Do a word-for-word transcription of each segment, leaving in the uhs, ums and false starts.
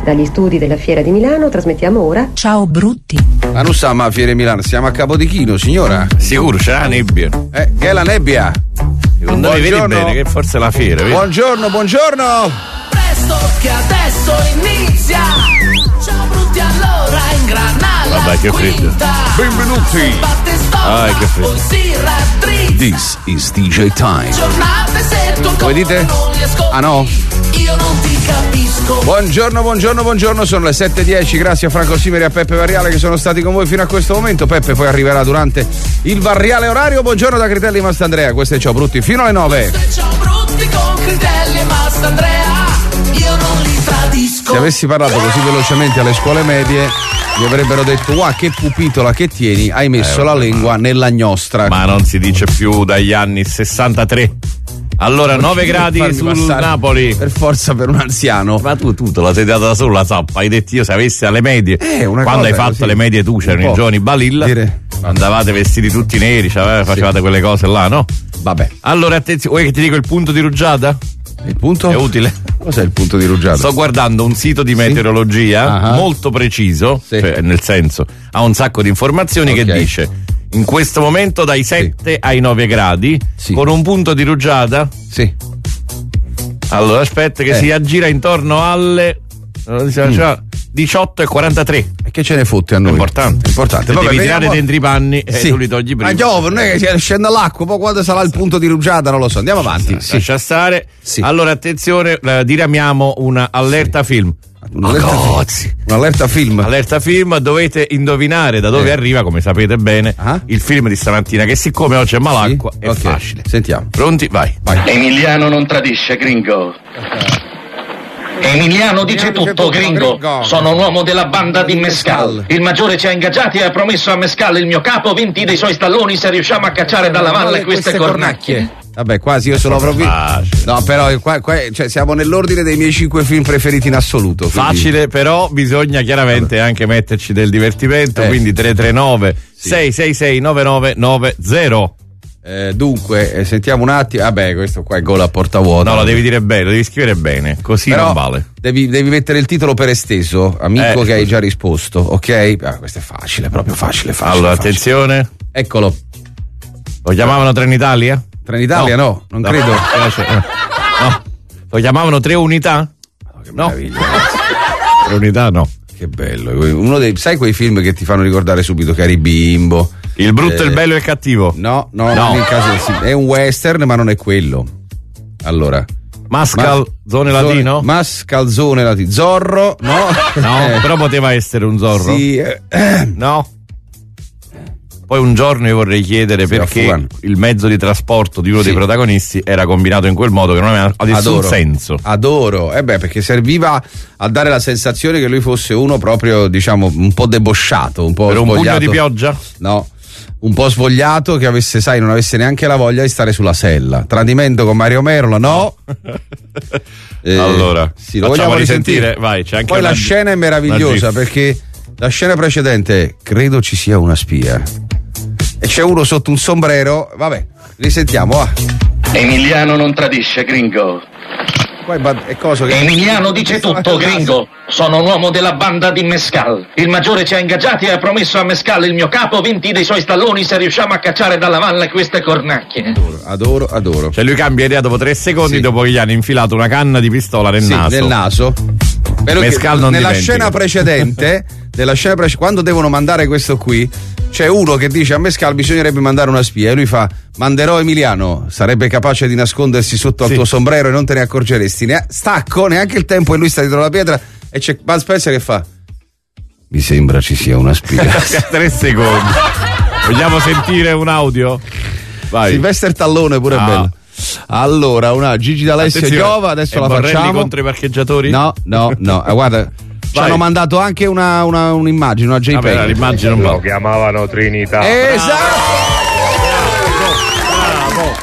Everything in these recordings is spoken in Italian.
Dagli studi della Fiera di Milano trasmettiamo ora Ciao Brutti. Ma non siamo a Fiera di Milano, siamo a Capodichino, signora. Sicuro c'è la nebbia. Eh, che è la nebbia? Secondo me vedi bene che forse è la fiera, vedi? Buongiorno, buongiorno. Presto che adesso inizia. Ciao Brutti, allora ingrana la Vabbè, che freddo. Benvenuti. Ah, che freddo. This is D J Time. Come Come dite? Ah no? Io non ti capisco. Buongiorno, buongiorno, buongiorno, sono le sette e dieci, grazie a Franco Simeri e a Peppe Varriale che sono stati con voi fino a questo momento. Peppe poi arriverà durante il Varriale orario. Buongiorno da Critelli e Mastandrea, questo è Ciao Brutti fino alle nove. Questo è Ciao Brutti con Critelli e Mastandrea, io non li tradisco. Se avessi parlato così velocemente alle scuole medie mi avrebbero detto wow, che pupitola che tieni, hai messo eh, la lingua nella gnostra. Ma non si dice più dagli anni sessantatré. Allora, nove gradi sul Napoli. Per forza per un anziano. Ma tu, tu te la sei data da solo la zappa. Hai detto io se avessi alle medie. Eh, una Quando cosa hai fatto così. le medie tu, c'erano i giovani Balilla. Dire. Andavate vestiti tutti neri, cioè, facevate sì. quelle cose là, no? Vabbè. Allora, attenzione, vuoi che ti dico il punto di rugiada? Il punto? È utile. Cos'è il punto di rugiada? Sto guardando un sito di sì? meteorologia uh-huh. molto preciso, sì. cioè, nel senso, ha un sacco di informazioni okay. che dice in questo momento dai sette sì. ai nove gradi, sì. con un punto di rugiada. Sì. Allora aspetta che eh. si aggira intorno alle mm. diciotto e quarantatré. E che ce ne fotte a noi? È importante. È importante. Vabbè, devi vediamo... tirare dentro i panni sì. e tu li togli prima. Ma giove, non è che scende l'acqua, poi quando sarà il punto di rugiada non lo so. Andiamo avanti. Sì. Lascia stare. Sì. Allora attenzione, eh, diramiamo una allerta sì. film. Un'allerta, oh, film. un'allerta film. Allerta film, dovete indovinare da dove eh. arriva, come sapete bene, ah? il film di stamattina, che siccome oggi è malacqua sì? è okay. facile. Sentiamo. Pronti? Vai. Vai. Emiliano non tradisce, gringo. Emiliano dice tutto, gringo. Sono un uomo della banda di Mescal. Il maggiore ci ha ingaggiati e ha promesso a Mescal, il mio capo, venti dei suoi stalloni se riusciamo a cacciare dalla valle queste cornacchie. Vabbè, quasi io sono proprio. No, però qua, qua, cioè, siamo nell'ordine dei miei cinque film preferiti in assoluto. Quindi... Facile, però bisogna chiaramente Vabbè. anche metterci del divertimento. Eh. Quindi tre tre nove sì. sei sei sei nove nove nove zero. Eh, dunque, eh, sentiamo un attimo. Vabbè, questo qua è gol a porta vuota. No, lo devi dire bene, lo devi scrivere bene, così però non vale. Devi, devi mettere il titolo per esteso, amico eh, che hai già risposto, ok? Ah, questo è facile, proprio facile, facile. Allora, facile. attenzione. Eccolo. Lo chiamavano Trenitalia? Trenitalia no, no non no. credo. No. Lo chiamavano Tre Unità? Oh, che meraviglia. No. Tre Unità no. Che bello. Uno dei, sai quei film che ti fanno ricordare subito Cari Bimbo? Il brutto, eh, il bello e il cattivo. No, no, no. In caso, sì, è un western, ma non è quello. Allora, Mascalzone Mas- latino? Mascalzone latino. Zorro, no? No, eh. però poteva essere un zorro. Sì. Eh. No. Poi un giorno io vorrei chiedere sì, perché il mezzo di trasporto di uno sì. dei protagonisti era combinato in quel modo che non aveva nessun Adoro. senso. Adoro, eh beh, perché serviva a dare la sensazione che lui fosse uno proprio, diciamo, un po' debosciato, un po' per svogliato. Un pugno di pioggia? No. Un po' svogliato, che avesse, sai, non avesse neanche la voglia di stare sulla sella. Tradimento con Mario Merola, no? eh, allora, sì, lo vogliamo risentire. risentire? Vai, c'è anche Poi una, la scena è meravigliosa perché la scena precedente è, credo ci sia una spia. E c'è uno sotto un sombrero, vabbè, risentiamo, va. Emiliano non tradisce, gringo. Poi è cosa che Emiliano dice tutto, gringo. Sono un uomo della banda di Mescal. Il maggiore ci ha ingaggiati e ha promesso a Mescal, il mio capo, venti dei suoi stalloni se riusciamo a cacciare dalla valle queste cornacchie. Adoro, adoro, adoro. Cioè lui cambia idea dopo tre secondi sì. dopo che gli hanno infilato una canna di pistola nel sì, naso. nel naso. Mescal non nella dimentica. scena precedente, nella scena precedente, quando devono mandare questo qui, c'è uno che dice a Mescal bisognerebbe mandare una spia e lui fa manderò Emiliano, sarebbe capace di nascondersi sotto sì. al tuo sombrero e non te ne accorgeresti. Ne- stacco, neanche il tempo e lui sta dietro la pietra e c'è Bud Spencer che fa mi sembra ci sia una spia. Tre secondi. Vogliamo sentire un audio? Vai. Sylvester Stallone pure ah. bello. Allora, una Gigi D'Alessio Giova, adesso e la Borrelli facciamo contro i parcheggiatori? No, no, no, eh, guarda ci hanno mandato anche una, una, un'immagine, una JPEG. Vabbè, l'immagine non lo chiamavano Trinità. Esatto. Bravo.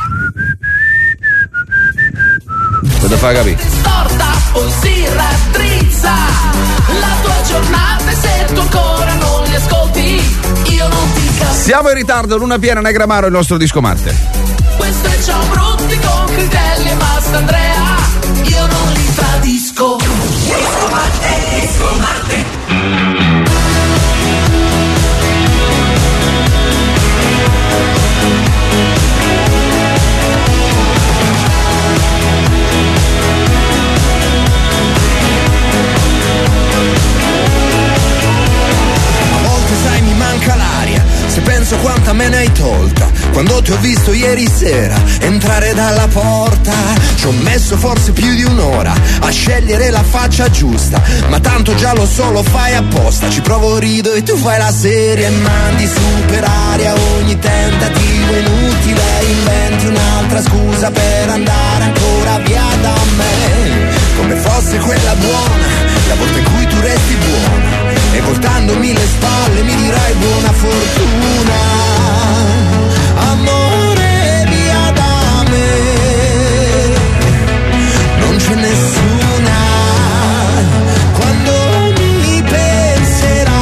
Cosa fa capire? Storta, poi si raddrizza la tua giornata e se tu ancora non li ascolti io non ti capisco. Siamo in ritardo, luna piena, Negramaro il nostro discomante. Questo è Ciao Brutti con Critelli e Mastandrea, io non li tradisco. Discomante. Francesco Marte. Manca l'aria, se penso quanta me ne hai tolta. Quando ti ho visto ieri sera entrare dalla porta, ci ho messo forse più di un'ora a scegliere la faccia giusta, ma tanto già lo so, lo fai apposta. Ci provo, rido e tu fai la serie e mandi su per aria ogni tentativo inutile. Inventi un'altra scusa per andare ancora via da me, come fosse quella buona, la volta in cui tu resti buona. E voltandomi le spalle mi dirai buona fortuna. Amore via da me, non c'è nessuna. Quando mi penserai,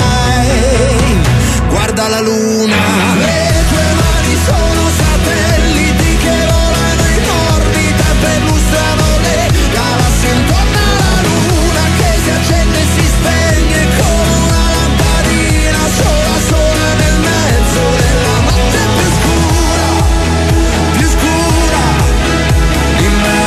guarda la luna. Le tue mani sono satelliti che volano in orbita e perlustrano le galassie intorno alla luna, che si accende e si spegne come una lampadina sola sola nel mezzo della notte più scura, più scura di me.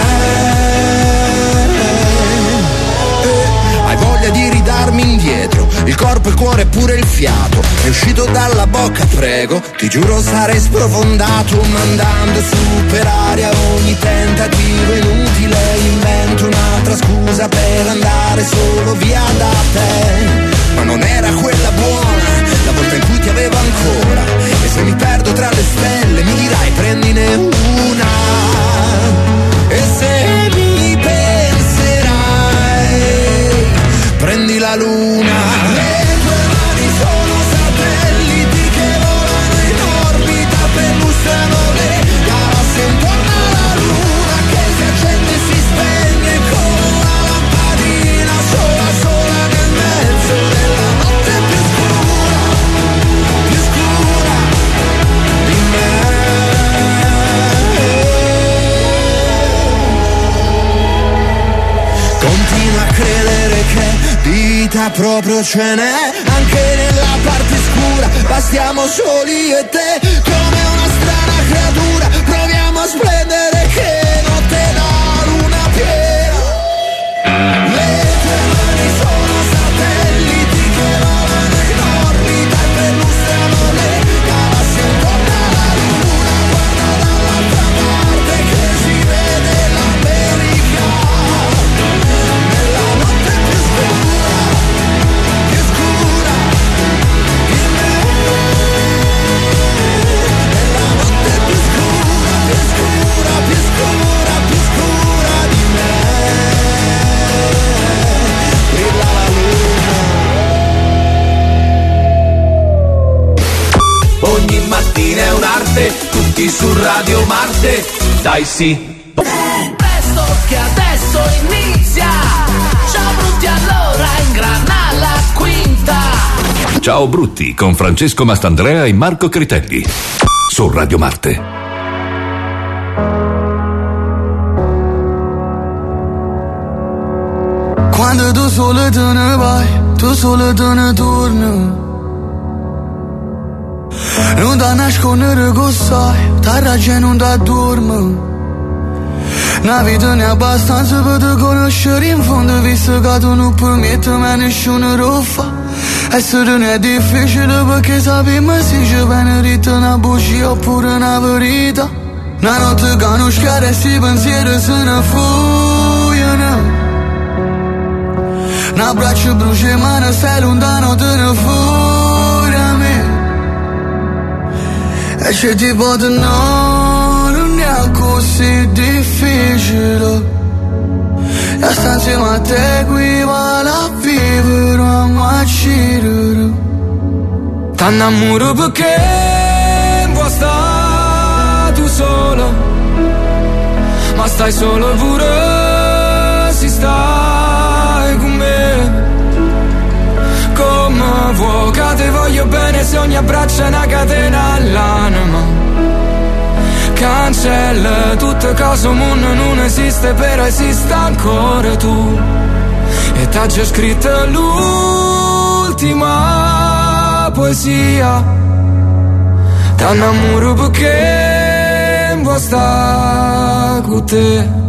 Eh, hai voglia di ridarmi indietro il corpo, il cuore e pure il fiato. È uscito dalla bocca, prego, ti giuro sarei sprofondato, mandando su per aria ogni tentativo inutile. Invento un'altra scusa per andare solo via da te, ma non era quella buona, la volta in cui ti avevo ancora. E se mi perdo tra le stelle mi dirai prendine una. E se mi penserai, prendi la luna. Le tue mani sono satelliti che volano in orbita, perlustrano le galassie intorno alla luna, che si accende e si spegne come una lampadina sola sola nel mezzo della notte più scura, più scura di me. Continua a credere che vita proprio ce n'è anche nella parte scura. Bastiamo soli io e te come una strana creatura. Proviamo a splendere che notte la luna piena. Le tue mani sono satelliti che volano in orbita e perlustrano le galassie intorno alla luna. Guarda dall'altra parte che si vede l'America nella notte più scura, più scura di me. Nella notte più scura, più scura, più scura, più scura di me. Brilla la luna. Ogni mattina è un'arte, tutti su Radio Marte. Dai sì. Presto che adesso inizia. Ciao brutti, allora ingrana la quinta. Ciao Brutti con Francesco Mastandrea e Marco Critelli su Radio Marte. Quando tu solo te ne vai, tu solo te ne torni. Non da nascondere che sai, ta ragione non da dormi. Una vita ne è abbastanza per te conoscere in fondo, visto che tu non permetti a nessuno lo fa. Essere non è difficile perché sappiamo se ci viene detta una bugia oppure una verità. Una notte che non schiara e si pensieri se ne fuggono. Un abbraccio brucia ma non stai lontano, te ne fuori a me. E c'è tipo di no, non è così difficile. E sta insieme a te qui vale a vivere a macirere. T'annamoro perché vuoi stare tu solo, ma stai solo pure si stai con me. Come vuoi che te voglio bene se ogni abbraccio è una catena all'anima. Cancella tutte cose, mondo non esiste, però esiste ancora tu. e t'ha già scritto l'ultima poesia. T'annamoro perché un po' sta con te.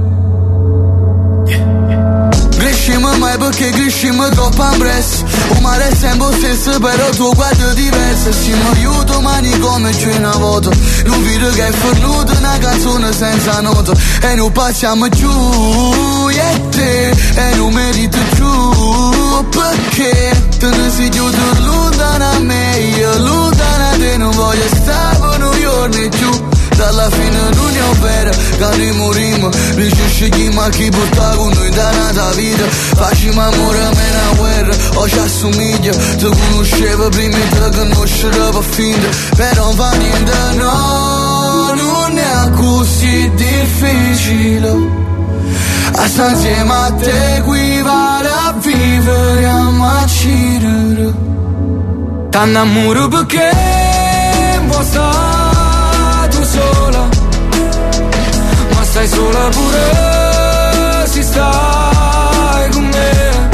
Crescimo mai perché crescimo troppo ampresso. Un mare è sempre stesso però tuo guardo diverso. Siamo io domani come c'è una volta. Non vedo che è fornuto una canzone senza nota. E non passiamo giù io e te. E non merito giù perché te ne sei chiuso lontano a me. Io lontano a te non voglio stare per un giorno giù. Dalla fine non è vera, che ne morimo. Non ci scegliamo a chi porta con noi da nata vita. Facciamo amore a me una guerra, o ci assomiglia. Ti conoscevo prima di conoscere per finta. Però non fa niente, no, non è così difficile. A stare insieme a te equivale a vivere a macirere. T'annamoro perché un po' sta sola, ma stai sola pure si stai con me.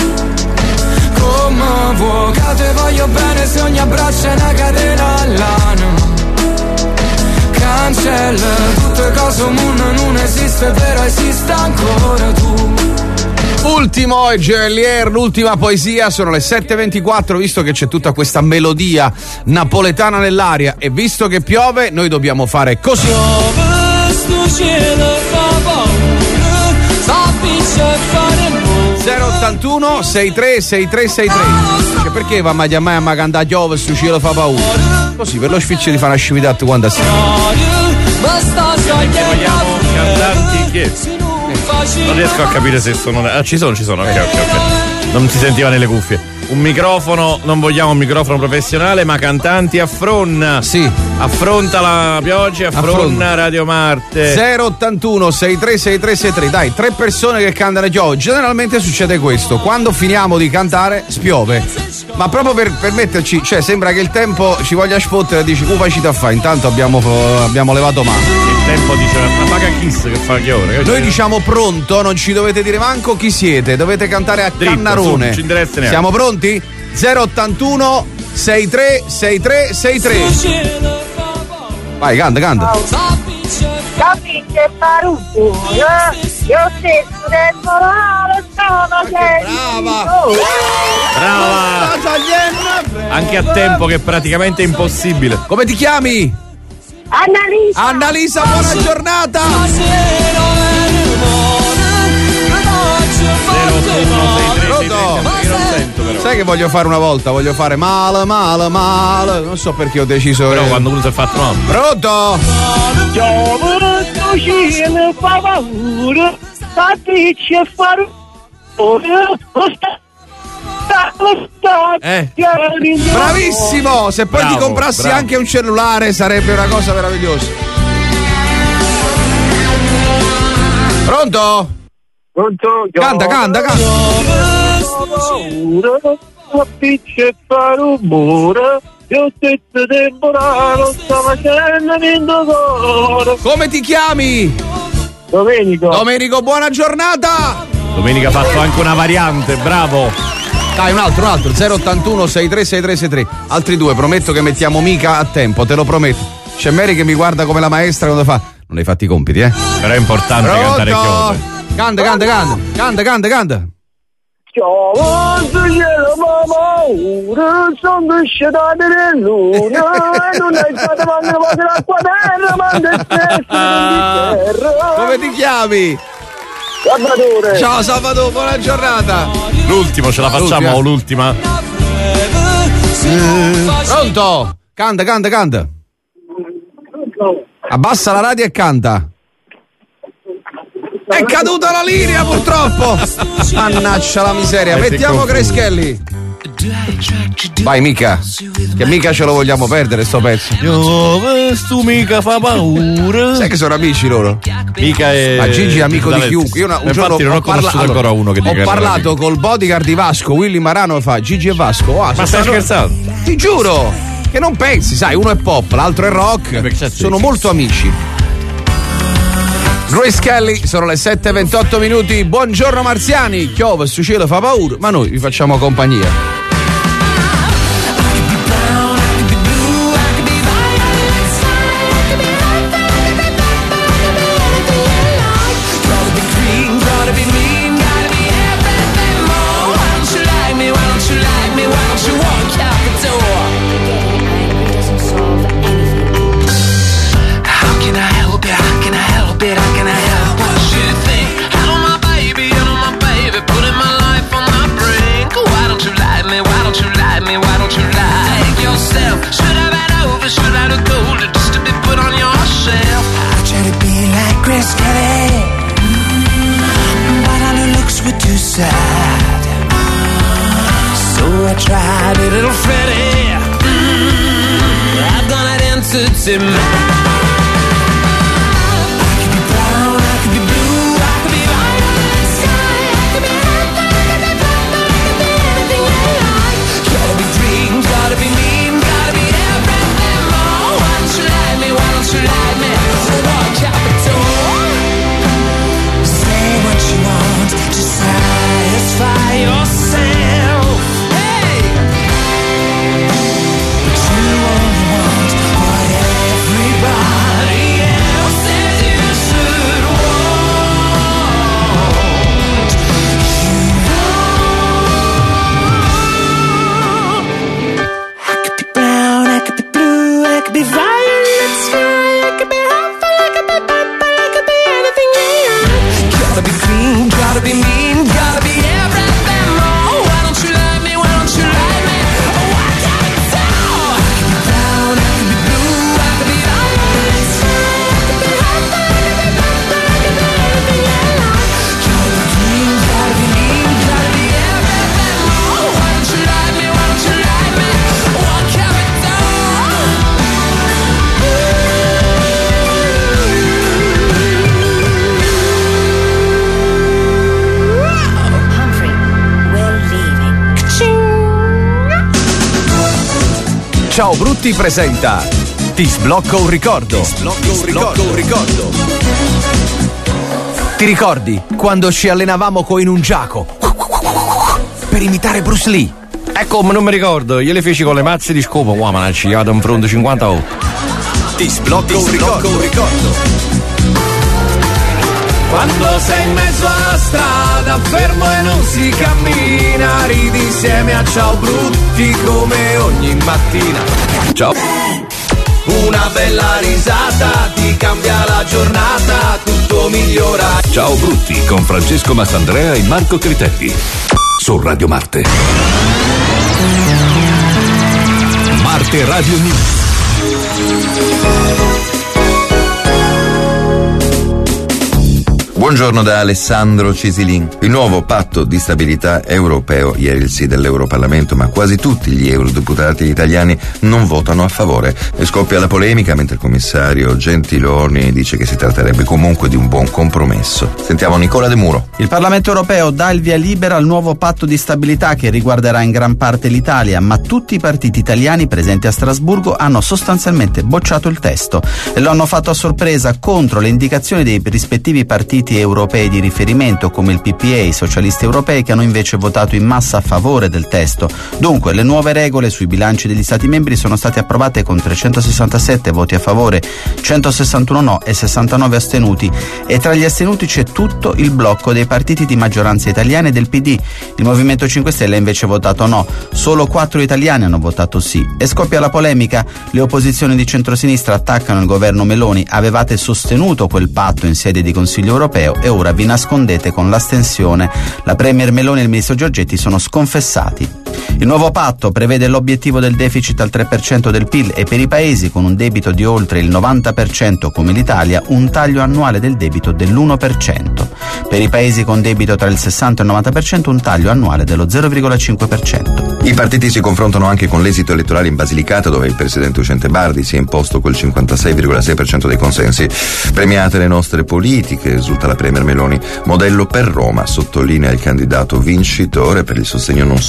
Come vuoi che te voglio bene se ogni abbraccio è una catena all'anima. Cancella tutte cose, un mondo non esiste però esiste ancora tu. Ultimo Gelier, l'ultima poesia, sono le sette e ventiquattro, visto che c'è tutta questa melodia napoletana nell'aria e visto che piove, noi dobbiamo fare così. zero ottantuno sessantatré sessantatré sessantatré. Cioè, perché va a mai a cantare piove sto cielo fa paura? Così per lo sficcio di fare una scimità quando si. Vogliamo cantanti che non riesco a capire se sono. Ah, ci sono, ci sono, ok, ok, ok. Non si sentiva nelle cuffie. Un microfono, non vogliamo un microfono professionale, ma cantanti affronna. Sì. Affronta la pioggia, affronna, affronna. Radio Marte. zero ottantuno sessantatré sessantatré sessantatré. Dai, tre persone che cantano piove. Generalmente succede questo. Quando finiamo di cantare, spiove. Ma proprio per, per metterci, cioè sembra che il tempo ci voglia sfottere e dici, uh, facci da fare. Intanto abbiamo, abbiamo levato mano. Il tempo dice, ma paga Kiss che fa che ora? Noi diciamo pronto, non ci dovete dire manco chi siete, dovete cantare a Dritto, Cannarone. Su, ci interessa neanche. Siamo pronti? zero ottantuno sessantatré sessantatré sessantatré. Vai, canta, canta. Capisce Paruto, io stesso del morale sono Brava! Brava! Anche a tempo che è praticamente impossibile. Come ti chiami? Annalisa! Annalisa, buona giornata! Sai che voglio fare una volta? Voglio fare male, male, male. Non so perché ho deciso. Però quando uno si è fatto male. Pronto? Eh. Bravissimo! Se poi bravo, ti comprassi bravo. anche un cellulare sarebbe una cosa meravigliosa. Pronto? Pronto? Canta, canta, canta. Capisce fare rumore, io stesso temporale non sto facendo niente d'oro. Come ti chiami? Domenico. Domenico, buona giornata. Domenica ha fatto anche una variante, bravo. Dai, un altro, un altro, zero ottantuno sessantatré sessantatré sessantatré. Altri due, prometto che mettiamo mica a tempo, te lo prometto. C'è Mary che mi guarda come la maestra quando fa. Non hai fatti i compiti, eh? Però è importante Pronto? cantare chiove. Canta, canta, canta, canta, canta, canta. Ciao, cielo mamma, ora sono uscita delle lune e non hai stato mangiare l'acqua terra, ma stesso Come ti chiami? Salvatore. Ciao Salvatore, buona giornata. L'ultimo, ce la facciamo o l'ultima? Pronto? Canta, canta, canta. Abbassa la radio e canta. È caduta la linea purtroppo. Mannaggia la miseria. Mettiamo Greschelli. Vai mica, che mica ce lo vogliamo perdere sto pezzo. Io stu mica fa paura. Sai che sono amici loro? Mica è. Ma Gigi è amico di chiunque. Io una, un infatti giorno non ho, ho conosciuto parla- ancora uno che Ho dica parlato col bodyguard di Vasco, Willy Marano, fa Gigi e Vasco. Oh, ma stai scherzando? Ti giuro che non pensi, sai, uno è pop, l'altro è rock. Eh, sono molto amici. Grace Kelly, sono le sette e ventotto minuti. Buongiorno marziani, piove su cielo fa paura, ma noi vi facciamo compagnia. Sad. So I tried a little Freddy. Mm, I've done it entity man. I could be brown, I could be blue, I could be violet sky, I could be red, I could be purple, I could be anything you like. Gotta be green, gotta be mean, gotta be everything more. Why don't you like me? Why don't you like me? So walk out the door. Say what you want, just satisfy yourself. Hey, but you only want what everybody else says you should want. You want. I could be brown, I could be blue, I could be violet sky, I could be hot, I could be purple, I could be anything you like. Gotta be green, gotta be mean, gotta be everything more. Why don't you like me? Why don't you like me? Why can't you tell? I could be brown, I could be blue, I could be violet sky, I could be hot, I could be purple, I could be anything you like. Gotta be green, gotta be mean, gotta be everything more. Why don't you like me? Why don't you like me? Why can't you tell? Ciao Brutti presenta Ti sblocco un ricordo. Ti sblocco un ricordo. un ricordo. Ti ricordi quando ci allenavamo con un giaco per imitare Bruce Lee? Ecco, non mi ricordo, io le feci con le mazze di scopo, wow, ma ci vado in fronte cinquantotto. Ti sblocco un ricordo. un ricordo. Quando sei in mezzo alla strada, fermo e non si cammina, ridi insieme a Ciao Brutti come ogni mattina. Ciao. Una bella risata ti cambia la giornata, tutto migliora. Ciao Brutti con Francesco Mastandrea e Marco Critelli su Radio Marte. Marte Radio News. Buongiorno da Alessandro Cisilin. Il nuovo patto di stabilità europeo, ieri il sì dell'Europarlamento, ma quasi tutti gli eurodeputati italiani non votano a favore. E scoppia la polemica mentre il commissario Gentiloni dice che si tratterebbe comunque di un buon compromesso. Sentiamo Nicola De Muro. Il Parlamento europeo dà il via libera al nuovo patto di stabilità che riguarderà in gran parte l'Italia, ma tutti i partiti italiani presenti a Strasburgo hanno sostanzialmente bocciato il testo e lo hanno fatto a sorpresa contro le indicazioni dei rispettivi partiti europei di riferimento come il P P E e i socialisti europei, che hanno invece votato in massa a favore del testo. Dunque le nuove regole sui bilanci degli Stati membri sono state approvate con trecentosessantasette voti a favore, centosessantuno no e sessantanove astenuti, e tra gli astenuti c'è tutto il blocco dei partiti di maggioranza italiana e del P D. Il Movimento cinque Stelle ha invece votato no, solo quattro italiani hanno votato sì e scoppia la polemica. Le opposizioni di centrosinistra attaccano il governo Meloni: avevate sostenuto quel patto in sede di Consiglio europeo e ora vi nascondete con l'astensione. La premier Meloni e il ministro Giorgetti sono sconfessati. Il nuovo patto prevede l'obiettivo del deficit al tre per cento del P I L e per i paesi con un debito di oltre il novanta per cento come l'Italia un taglio annuale del debito dell'uno per cento. Per i paesi con debito tra il sessanta e il novanta per cento un taglio annuale dello zero virgola cinque per cento. I partiti si confrontano anche con l'esito elettorale in Basilicata, dove il presidente uscente Bardi si è imposto col cinquantasei virgola sei per cento dei consensi. Premiate le nostre politiche, esulta la premier Meloni. Modello per Roma, sottolinea il candidato vincitore per il sostegno non solo del centro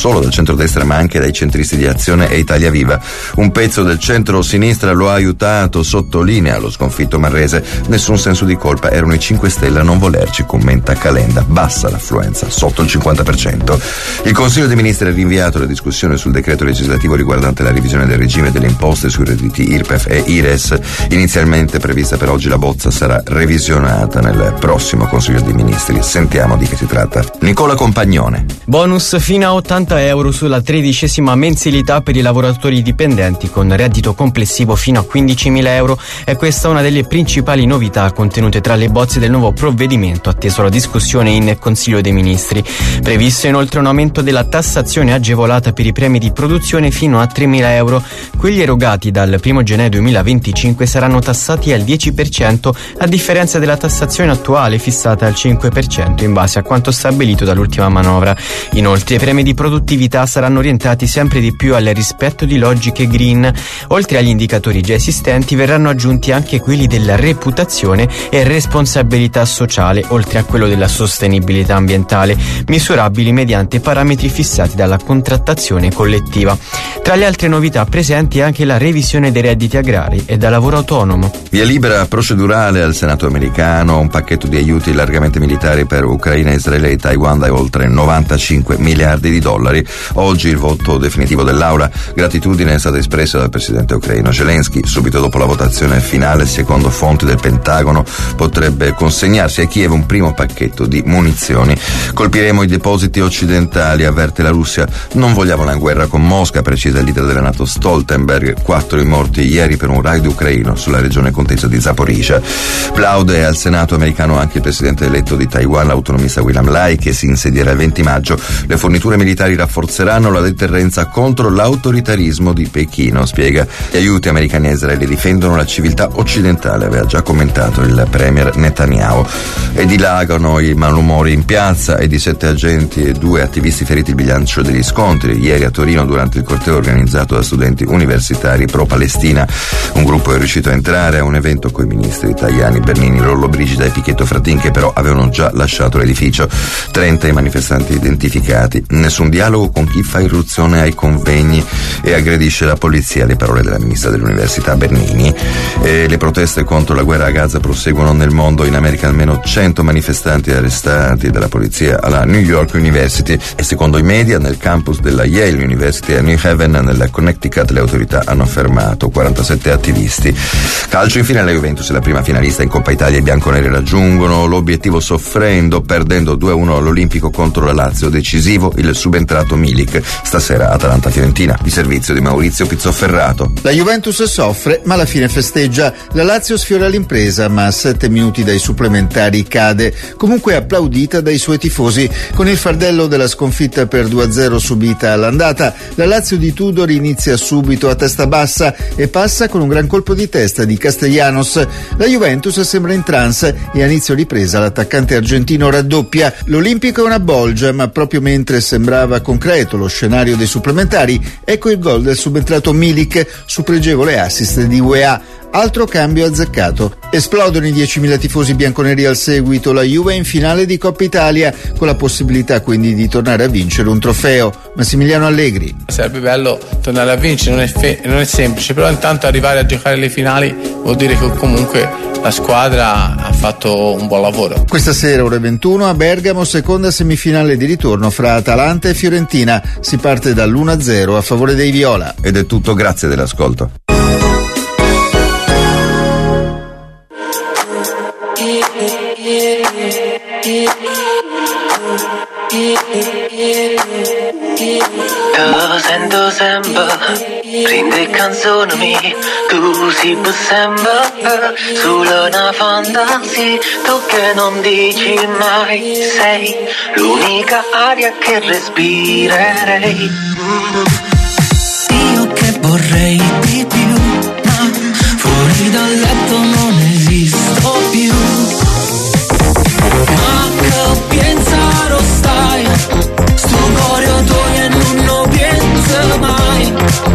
centrodestra ma anche dai centristi di Azione e Italia Viva. Un pezzo del centro-sinistra lo ha aiutato, sottolinea lo sconfitto Marrese. Nessun senso di colpa, erano i cinque Stelle a non volerci, commenta Calenda. Bassa l'affluenza, sotto il cinquanta per cento. Il Consiglio dei Ministri ha rinviato la discussione sul decreto legislativo riguardante la revisione del regime delle imposte sui redditi I R P E F e I R E S. Inizialmente prevista per oggi, la bozza sarà revisionata nel prossimo Consiglio dei Ministri. Sentiamo di che si tratta. Nicola Compagnone. Bonus fino a ottanta euro sulla tredicesima mensilità per i lavoratori dipendenti con reddito complessivo fino a quindicimila euro. È questa una delle principali novità contenute tra le bozze del nuovo provvedimento atteso alla discussione in Consiglio dei Ministri. Previsto inoltre un aumento della tassazione agevolata per i premi di produzione fino a tremila euro. Quelli erogati dal primo gennaio duemilaventicinque saranno tassati al dieci per cento, a differenza della tassazione attuale fissata al cinque per cento in base a quanto stabilito dall'ultima manovra. Inoltre i premi di produttività saranno orientati sempre di più al rispetto di logiche green. Oltre agli indicatori già esistenti verranno aggiunti anche quelli della reputazione e responsabilità sociale, oltre a quello della sostenibilità ambientale, misurabili mediante parametri fissati dalla contrattazione collettiva. Tra le altre novità presenti anche la revisione dei redditi agrari e da lavoro autonomo. Via libera procedurale al Senato americano, un pacchetto di aiuti largamente militari per Ucraina, Israele e Taiwan da oltre novantacinque miliardi di dollari. Oggi il voto definitivo dell'Aula. Gratitudine è stata espressa dal presidente ucraino Zelensky. Subito dopo la votazione finale, secondo fonti del Pentagono, potrebbe consegnarsi a Kiev un primo pacchetto di munizioni. Colpiremo i depositi occidentali, avverte la Russia. Non vogliamo una guerra con Mosca, precisa il leader della NATO Stoltenberg. Quattro i morti ieri per un raid ucraino sulla regione contesa di Zaporizhia. Plaude al Senato americano anche il presidente eletto di Taiwan, l'autonomista William Lai, che si insedierà il venti maggio. Le forniture militari rafforzeranno la deterrenza contro l'autoritarismo di Pechino, spiega. Gli aiuti americani a Israele difendono la civiltà occidentale, aveva già commentato il premier Netanyahu. E dilagano i malumori in piazza e di sette agenti e due attivisti feriti il bilancio degli scontri ieri a Torino durante il corteo organizzato da studenti universitari pro-Palestina. Un gruppo è riuscito a entrare a un evento con i ministri italiani Bernini, Lollobrigida e Pichetto Fratin, che però avevano già lasciato l'edificio. trenta i manifestanti identificati. Nessun dialogo con chi fa irruzione ai convegni e aggredisce la polizia, le parole della ministra dell'università Bernini. E le proteste contro la guerra a Gaza proseguono nel mondo. In America almeno cento manifestanti arrestati dalla polizia alla New York University, e secondo i media nel campus della Yale University a New Haven nel Connecticut le autorità hanno fermato quarantasette attivisti. Calcio, infine la Juventus è la prima finalista in Coppa Italia. I bianconeri raggiungono l'obiettivo soffrendo, perdendo due a uno all'Olimpico contro la Lazio. Decisivo il subentrato Milik. Stasera Atalanta-Fiorentina, di servizio di Maurizio Pizzofferrato. La Juventus soffre ma alla fine festeggia. La Lazio sfiora l'impresa ma a sette minuti dai supplementari cade, comunque applaudita dai suoi tifosi. Con il fardello della sconfitta per due a zero subita all'andata, la Lazio di Tudor inizia subito a testa bassa e passa con un gran colpo di testa di Castellanos. La Juventus sembra in trance e a inizio ripresa l'attaccante argentino raddoppia. L'Olimpico è una bolgia, ma proprio mentre sembrava concreto lo scenario dei supplementari, ecco il gol del subentrato Milik su pregevole assist di U E A. Altro cambio azzeccato. Esplodono i diecimila tifosi bianconeri al seguito. La Juve è in finale di Coppa Italia, con la possibilità quindi di tornare a vincere un trofeo. Massimiliano Allegri. Sarebbe bello tornare a vincere, non è, fe- non è semplice, però intanto arrivare a giocare le finali vuol dire che comunque la squadra ha fatto un buon lavoro. Questa sera ore ventuno a Bergamo, seconda semifinale di ritorno fra Atalanta e Fiorentina. Si parte dall'uno a zero a favore dei Viola. Ed è tutto, grazie dell'ascolto. Te sento sempre, prende canzoni mie, tu si può sempre, solo una fantasia, tu che non dici mai, sei l'unica aria che respirerei. Io che vorrei di più, ma fuori dal letto non esisto più. Ma che pensare stai, sto cuore tuo e non lo penso mai.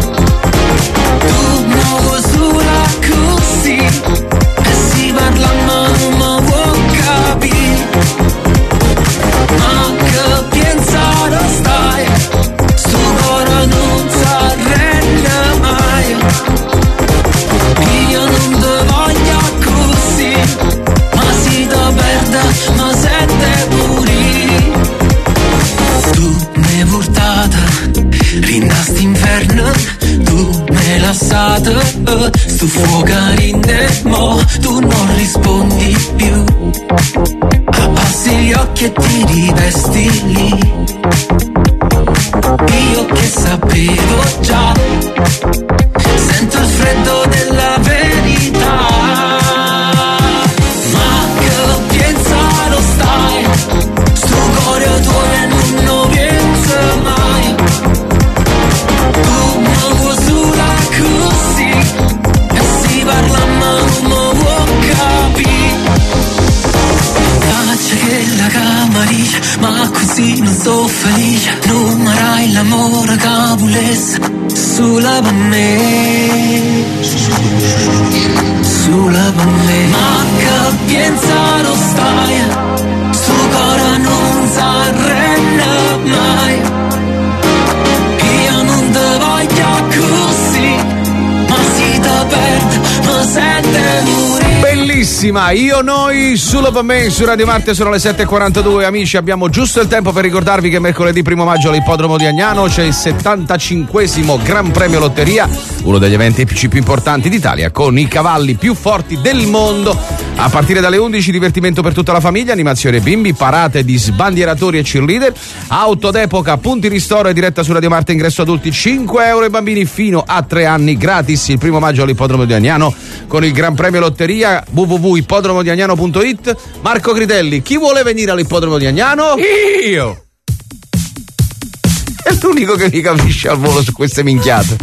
Tu non sola così, e si parla ma non mi può capire. Ma che pensare stai, sto cuore portata, rinasti inverno, tu me lasciata, sto fuoco rinde, mo tu non rispondi più, abbassi gli occhi e ti rivesti lì, io che sapevo già, sento il freddo della verità, ma che pensa lo stai, sto cuore tuo e non lo pensa mai, tu mi vuoi sola così, e si parla ma non mi vuoi capire, faccia che la camaricia, ma così non sto felice, non marai l'amore che volesse, sulla per me, sulla per me, ma che pensa lo stai, sto cuore non si arrende mai, io non te voglio così, ma si te perde, ma sente morire. Bellissima, io noi sulla per me su Radio Marte, sono le sette e quarantadue. Amici, abbiamo giusto il tempo per ricordarvi che mercoledì primo maggio all'ippodromo di Agnano c'è il settantacinquesimo Gran Premio Lotteria, uno degli eventi più importanti d'Italia, con i cavalli più forti del mondo. A partire dalle undici divertimento per tutta la famiglia, animazione bimbi, parate di sbandieratori e cheerleader, auto d'epoca, punti ristoro e diretta su Radio Marte, ingresso adulti cinque euro e bambini fino a tre anni gratis il primo maggio all'ippodromo di Agnano con il Gran Premio Lotteria. w w w punto ippodromo di agnano punto i t. Marco Critelli, chi vuole venire all'ippodromo di Agnano? Io! È l'unico che mi capisce al volo su queste minchiate.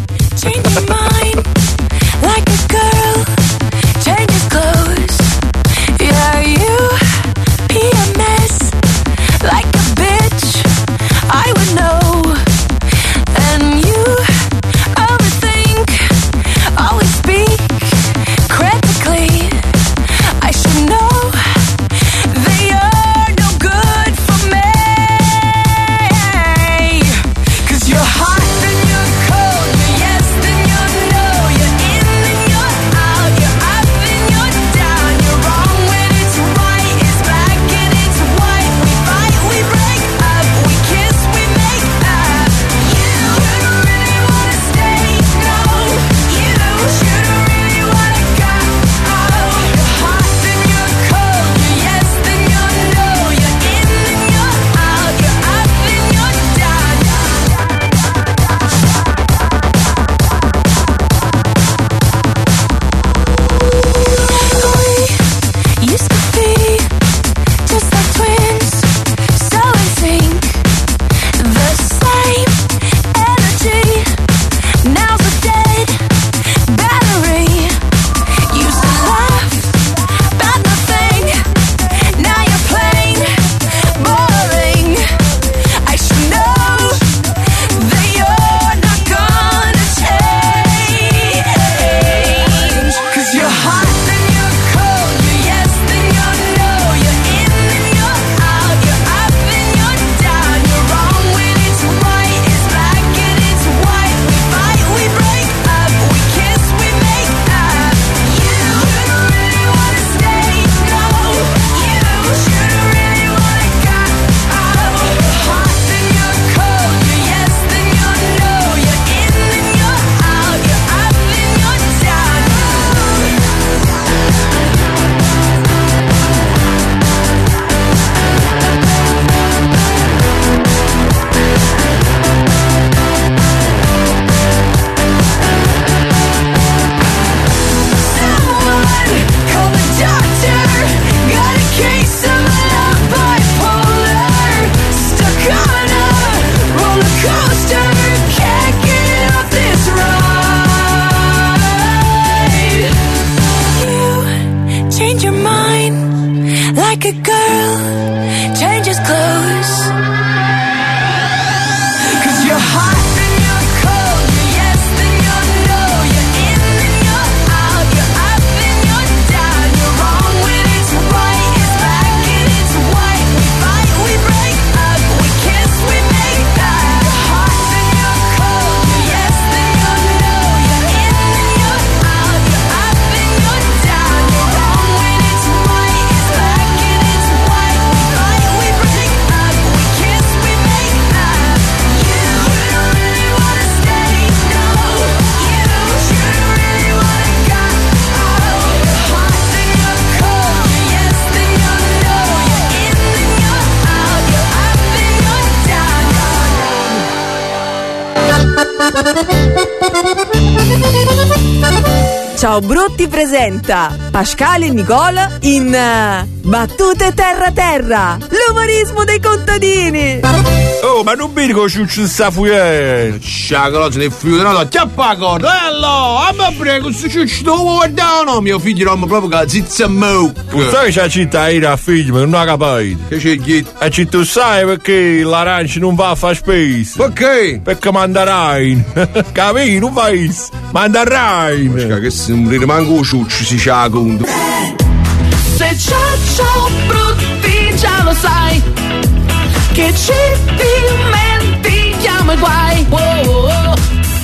Ciao Brutti presenta Pasquale e Nicola in uh, Battute Terra Terra, l'umorismo dei contadini. Oh, ma non vedi che ci sta fuori? Sciacolo, del fiuto, no, chiappa la corda, allora, a me prego, se ci devo guardare, no, mio figlio non mi proprio che la zizza mucca. Tu sai che c'è la città a figlio, ma non ha capito. Che c'è gli? E ci tu sai perché l'arancia non va a fare spesa. Perché? Perché mandarai. Capì, non fai mandarai. Che sembra manco ciucci si c'ha conto. Se c'è ciò brutti già lo sai, che ci dimentichiamo i guai. Oh, oh, oh.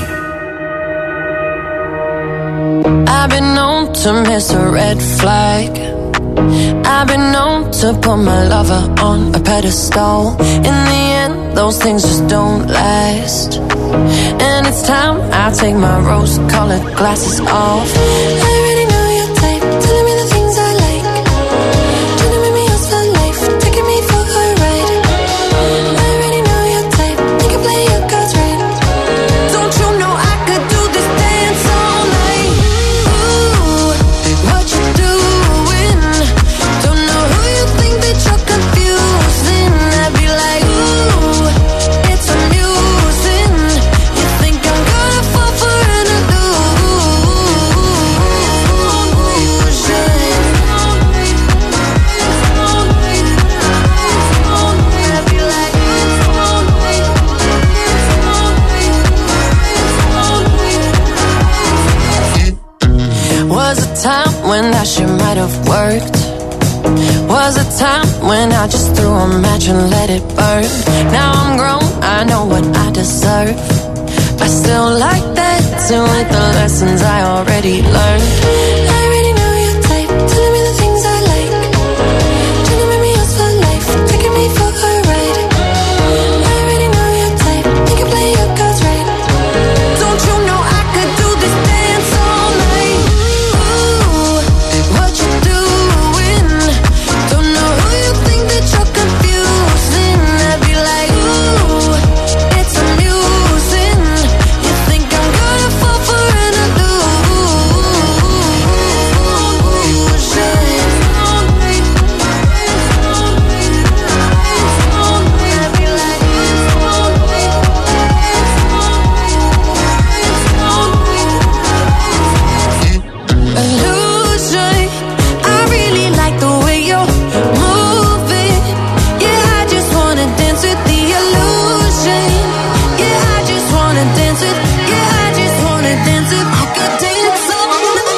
I've been known to miss a red flag. I've been known to put my lover on a pedestal. In the end, those things just don't last. And it's time I take my rose-colored glasses off. I already know your type, telling me the things I like, trying to make me yours for life, taking me for a ride. I already know your type, you can play your cards right. Don't you know I could do this dance all night? Ooh, what you doing? Don't know who you think that you're confusing. I'd be like, ooh, it's amusing. You think I'm gonna fall for an illusion? I'd be like, was a time when that shit might have worked. Was a time when I just threw a match and let it burn. Now I'm grown, I know what I deserve. I still like that too, with the lessons I already learned. I already know your type, telling me the things I like, trying to make me yours for life, taking me for a ride. I already know your type, you can play your cards right. Don't you know I could do this dance all night? Ooh, what you doing? Don't know who you think that you're confusing. I'd be like, ooh, it's amusing. You think I'm gonna fall for an illusion. I really like the way you're moving. Yeah, I just wanna dance with the illusion. Yeah, I just wanna dance with. Yeah, I just wanna dance with. I could dance all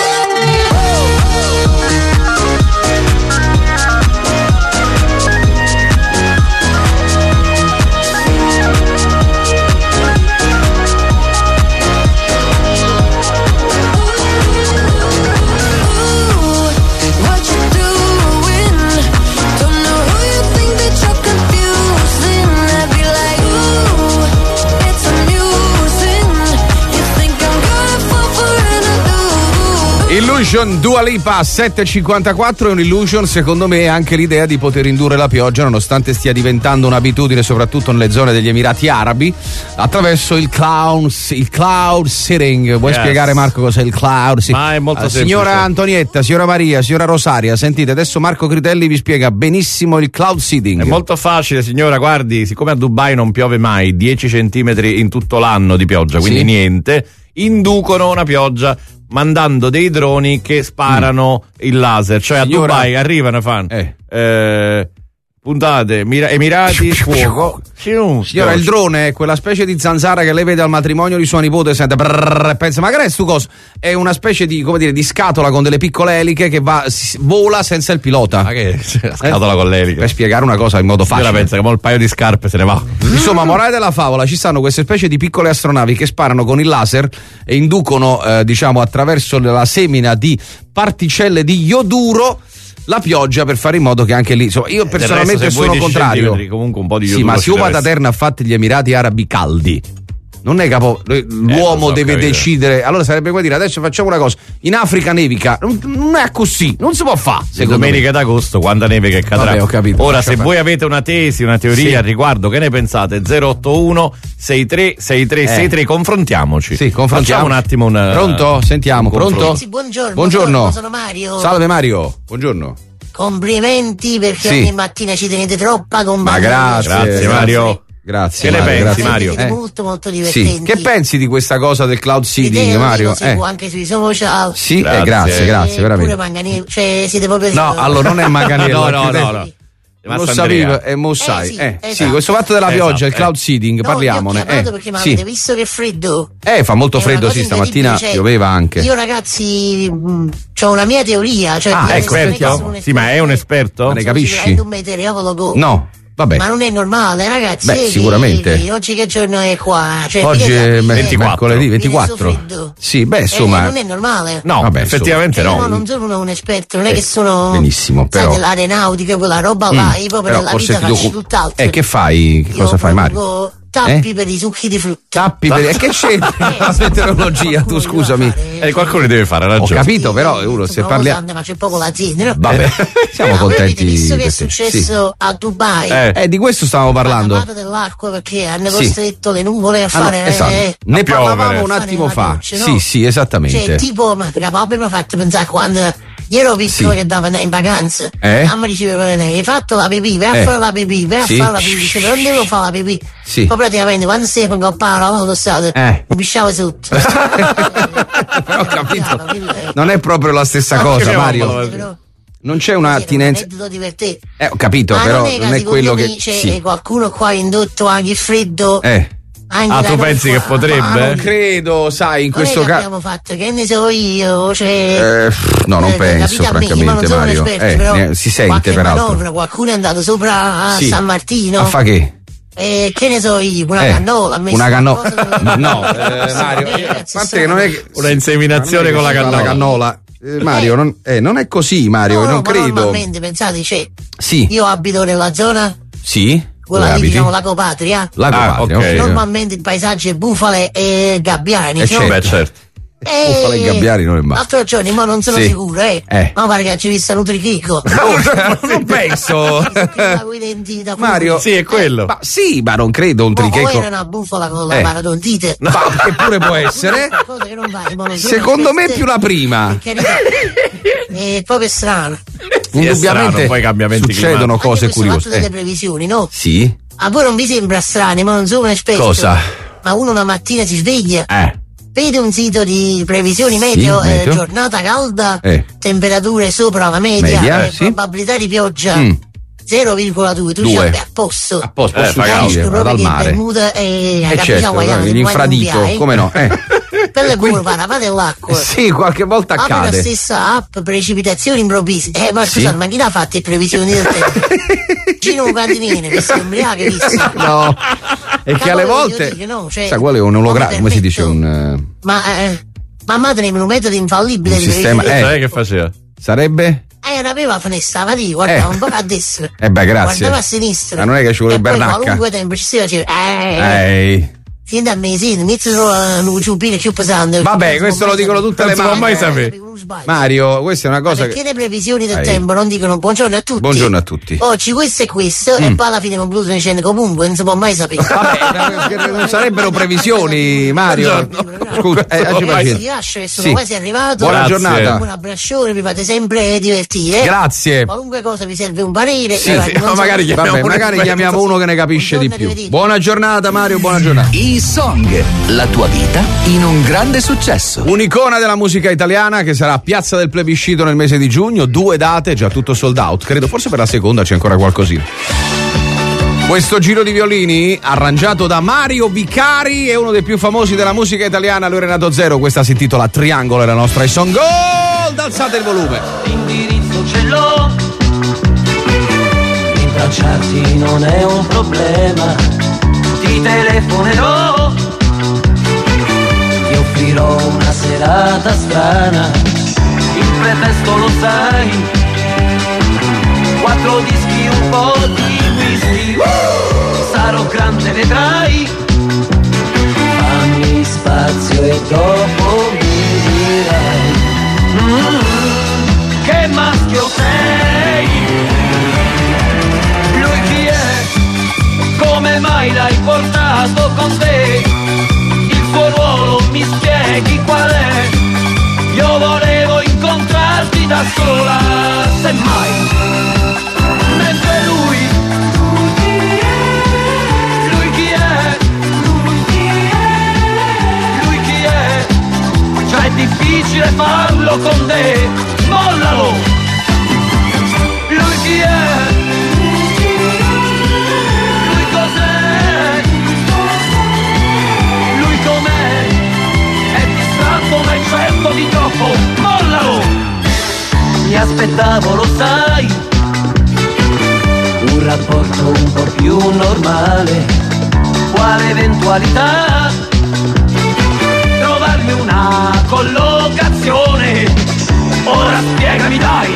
what you doing? Don't know who you think that you're confusing. I'd be like, ooh, it's amusing. You think I'm gonna fall for an illusion? Illusion, Dua Lipa, sette e cinquantaquattro. È un'illusion, secondo me, anche l'idea di poter indurre la pioggia, nonostante stia diventando un'abitudine soprattutto nelle zone degli Emirati Arabi, attraverso il cloud, il cloud seeding. Vuoi Yes. spiegare, Marco, cos'è il cloud seeding? Ma è molto Ah, semplice. signora Antonietta, signora Maria, signora Rosaria, sentite, adesso Marco Critelli vi spiega benissimo il cloud seeding. È molto facile, signora, guardi, siccome a Dubai non piove mai, dieci centimetri in tutto l'anno di pioggia, quindi Sì. niente, inducono una pioggia mandando dei droni che sparano il laser, cioè Signora- a Dubai arrivano e fanno Eh. eh, puntate, Mira- Emirati, fuoco. Signora, il drone è quella specie di zanzara che lei vede al matrimonio di sua nipote, sente brrrr, e pensa, ma che è sto coso? È una specie di, come dire, di scatola con delle piccole eliche che va, si- vola senza il pilota. Ma che la scatola con l'elica? Per spiegare una cosa in modo facile. Io la pensa che mo il paio di scarpe se ne va. Insomma, morale della favola, ci stanno queste specie di piccole astronavi che sparano con il laser e inducono, eh, diciamo, attraverso la semina di particelle di ioduro la pioggia, per fare in modo che anche lì, insomma, io personalmente resto, se vuoi sono dieci contrario. centimetri, comunque un po' di Sì, ioduro ma ci si uva deve da essere. terna a fatti gli Emirati Arabi caldi. non è capo, l'uomo eh, so, deve capire. decidere. Allora sarebbe come dire, adesso facciamo una cosa, in Africa nevica, non, non è così, non si può fare. Domenica d'agosto, quando nevica e cadrà. Vabbè, ho capito. Ora, se fare. voi avete una tesi, una teoria sì. al riguardo, che ne pensate? zero otto uno sei tre sei tre sei tre, eh. confrontiamoci. Sì, confrontiamo un attimo un Pronto? Sentiamo, un pronto? Sì, buongiorno. Buongiorno. Sono Mario. Salve Mario, buongiorno. Complimenti perché sì. ogni mattina ci tenete troppa compagnia. Ma grazie, grazie Mario. Grazie. Che Mario, ne pensi, grazie. Mario? Eh. Molto molto divertenti. Sì. Che pensi di questa cosa del cloud seeding, Mario? Eh. anche sui social. Sì, grazie, eh, grazie, grazie eh, veramente. Pure Manganiello, cioè siete proprio. No, allora non è Manganiello. no, no, no, no. Lo sapevo e mo sai. Eh, sì, eh, esatto. sì, questo fatto della esatto, pioggia, il cloud seeding, no, parliamone. Io ho chiamato eh, perché mi sì. avete visto che freddo. Eh, fa molto freddo, sì, stamattina cioè, pioveva anche. Io ragazzi, ho una mia teoria. Cioè, ah, esperto? Sì, ma è un esperto? Ma ne capisci? Un meteorologo. No. Vabbè. Ma non è normale, ragazzi. Beh, sicuramente. Che, oggi che giorno è qua? Cioè, oggi è ventiquattro. Mercoledì ventiquattro. Sì, beh, insomma. Eh, non è normale. No, vabbè, effettivamente insomma. no. Cioè, no. Non sono un esperto, non è eh, che sono. Benissimo, però. Sai, dell'aeronautica, quella roba mm, là. Io proprio nella vita faccio docu- tutt'altro. Eh, che fai? Che io cosa fai, Mario? Tappi eh? per i succhi di frutta. Tappi per e che c'entra la meteorologia? Tu scusami. Eh, qualcuno deve fare ragione. Ho capito, però uno se parla. Ma c'è poco l'azienda, no? Vabbè, siamo contenti. Visto che è successo a Dubai. Eh, eh, di questo stavamo parlando. Hanno parlato dell'acqua perché hanno costretto le nuvole a fare. Esatto. Eh, ne parlavamo un attimo fa. Doccia, no? Sì, sì, esattamente. Cioè, tipo, ma proprio mi ha fatto pensare quando. Io ero piccolo sì. che andavo in vacanza. Eh? Mamma diceva, hai fatto la pipì, vai eh. a fare la pipì, vai sì. a fare la pipì. Dice, non devo fare la pipì. Sì. Poi praticamente quando stai con il palo all'autostrada, eh. mi pisciavo sotto. Ho capito. Non è proprio la stessa no, cosa, Mario. Però, non c'è un'attinenza. Eh, ho capito, ma però non è, non è quello che. C'è sì. qualcuno qua ha indotto anche il freddo. Eh. Anche ah, tu pensi qua. che potrebbe? Ma non credo, sai, in non questo caso. abbiamo fatto, che ne so io, cioè. Eh, no, non eh, penso, francamente, me, non Mario. Esperto, eh, però ne, si sente, peraltro. Manovra, qualcuno è andato sopra a sì. San Martino. A fa che? Eh, che ne so io, una eh, cannola. Una cannola. No, eh, Mario. A parte che non è che. Una inseminazione con la cannola. La cannola. Eh, Mario, eh. Non, eh, non è così, Mario, no, non ma credo. Normalmente, pensate, cioè. Sì. Io abito nella zona. Sì. Quella lì, diciamo, Lago Patria. Lago ah, Patria, okay. Normalmente il paesaggio è bufale e gabbiani. Eh, cioè, certo. Beh, certo. E bufale e gabbiani non è male. L'altro giorno, ma non sono sì. sicuro, eh. eh. Ma pare che ci vista Nutrichico. No, non penso. Mario, sì, è quello. Eh, ma sì, ma non credo un tricheco. O era una bufala con la eh. parodontite. No, che pure può essere. Non vai, secondo me più la prima. È proprio strano. Indubbiamente poi cambiamenti succedono climatici. cose Anche curiose. delle previsioni, no? Sì. A voi non vi sembra strano, ma non sono un esperto. Cosa? Ma uno una mattina si sveglia. Eh. Vede un sito di previsioni sì, meteo, meteo. Eh, giornata calda, eh. temperature sopra la media, media eh, sì. probabilità di pioggia mm. zero virgola due. Tu ci vai a posto. A posto, eh, posso uscire dal mare. Bermuda e eh certo, l'infradito, come no? Eh. Per le curve, parla dell'acqua. Sì, qualche volta accade. Apri la stessa app, precipitazioni improvvise. Eh, ma scusa, sì? ma chi l'ha fatto le previsioni del tempo? Cino un cantinino, che si ubriaca, visto? No, e che alle volte. Dico, no, cioè, sa, quello è un ologramma, come si dice? Un. Uh... Ma, eh, ma madre un metodo infallibile. Un sistema. Eh, sai che faceva? Sarebbe? Eh, non aveva finestra, ma lì, guardava eh. un po' a destra. Eh beh, grazie. Guardava a sinistra. Ma non è che ci vuole il Bernacca. Qualunque tempo ci si faceva. Eh. Ehi. Fin da mesi, inizio a ciupire più pesante. Vabbè, questo lo dicono tutte le mamme. mai sapere. Mario, questa è una cosa. Ma perché che... le previsioni del Ehi. tempo non dicono buongiorno a tutti? Buongiorno a tutti. Oggi questo e questo, mm. e poi alla fine concludono dicendo comunque, non si può mai sapere. Vabbè, non sarebbero previsioni, Mario. Scusa, eh, oggi mi lascio, sono sì. quasi arrivato. Buona Grazie. giornata. Un abbraccione, vi fate sempre divertire. Grazie. Qualunque cosa vi serve un parere. Sì, sì, no, magari chiamiamo, Vabbè, magari chiamiamo uno che ne capisce di più. Buona giornata, Mario, buona giornata. I Song, la tua vita in un grande successo. Un'icona della musica italiana che sarà a Piazza del Plebiscito nel mese di giugno, due date, già tutto sold out. Credo forse per la seconda c'è ancora qualcosina. Questo giro di violini, arrangiato da Mario Vicari, è uno dei più famosi della musica italiana. Lui è Renato Zero, questa si intitola Triangolo, è la nostra Song Gold. Alzate il volume. L'indirizzo ce l'ho, rintracciarti non è un problema. Ti telefonerò, ti offrirò una serata strana. Il pretesto lo sai, quattro dischi, un po' di whisky. Sarò grande, vedrai, dopo mi dirai mm, che maschio sei. Lui chi è? Come mai l'hai portato con te? Il suo ruolo mi spieghi qual è? Io volevo incontrarti da sola, semmai. Mentre lui, lui chi è? Lui chi è? Cioè è difficile farlo con te, mollalo. Lui chi è? Lui cos'è? Lui com'è? È distratto ma è certo di troppo, mollalo. Mi aspettavo, lo sai, un rapporto un po' più normale. Quale eventualità? Trovarmi una collocazione. Ora spiegami dai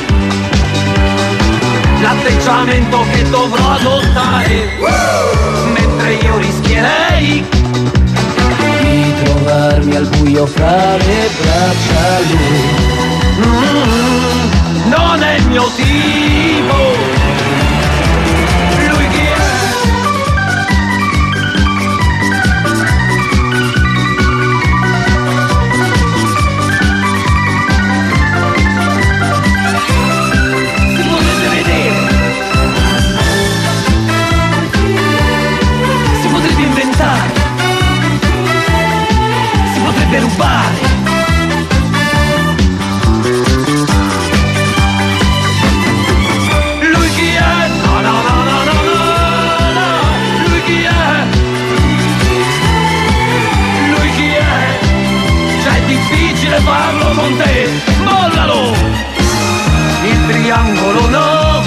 l'atteggiamento che dovrò adottare, mentre io rischierei di trovarmi al buio fra le braccia lui. Mm, non è il mio tipo. Lui chi è? Si potrebbe vedere, si potrebbe inventare, si potrebbe rubare. Farlo con te, mollalo. Il triangolo no,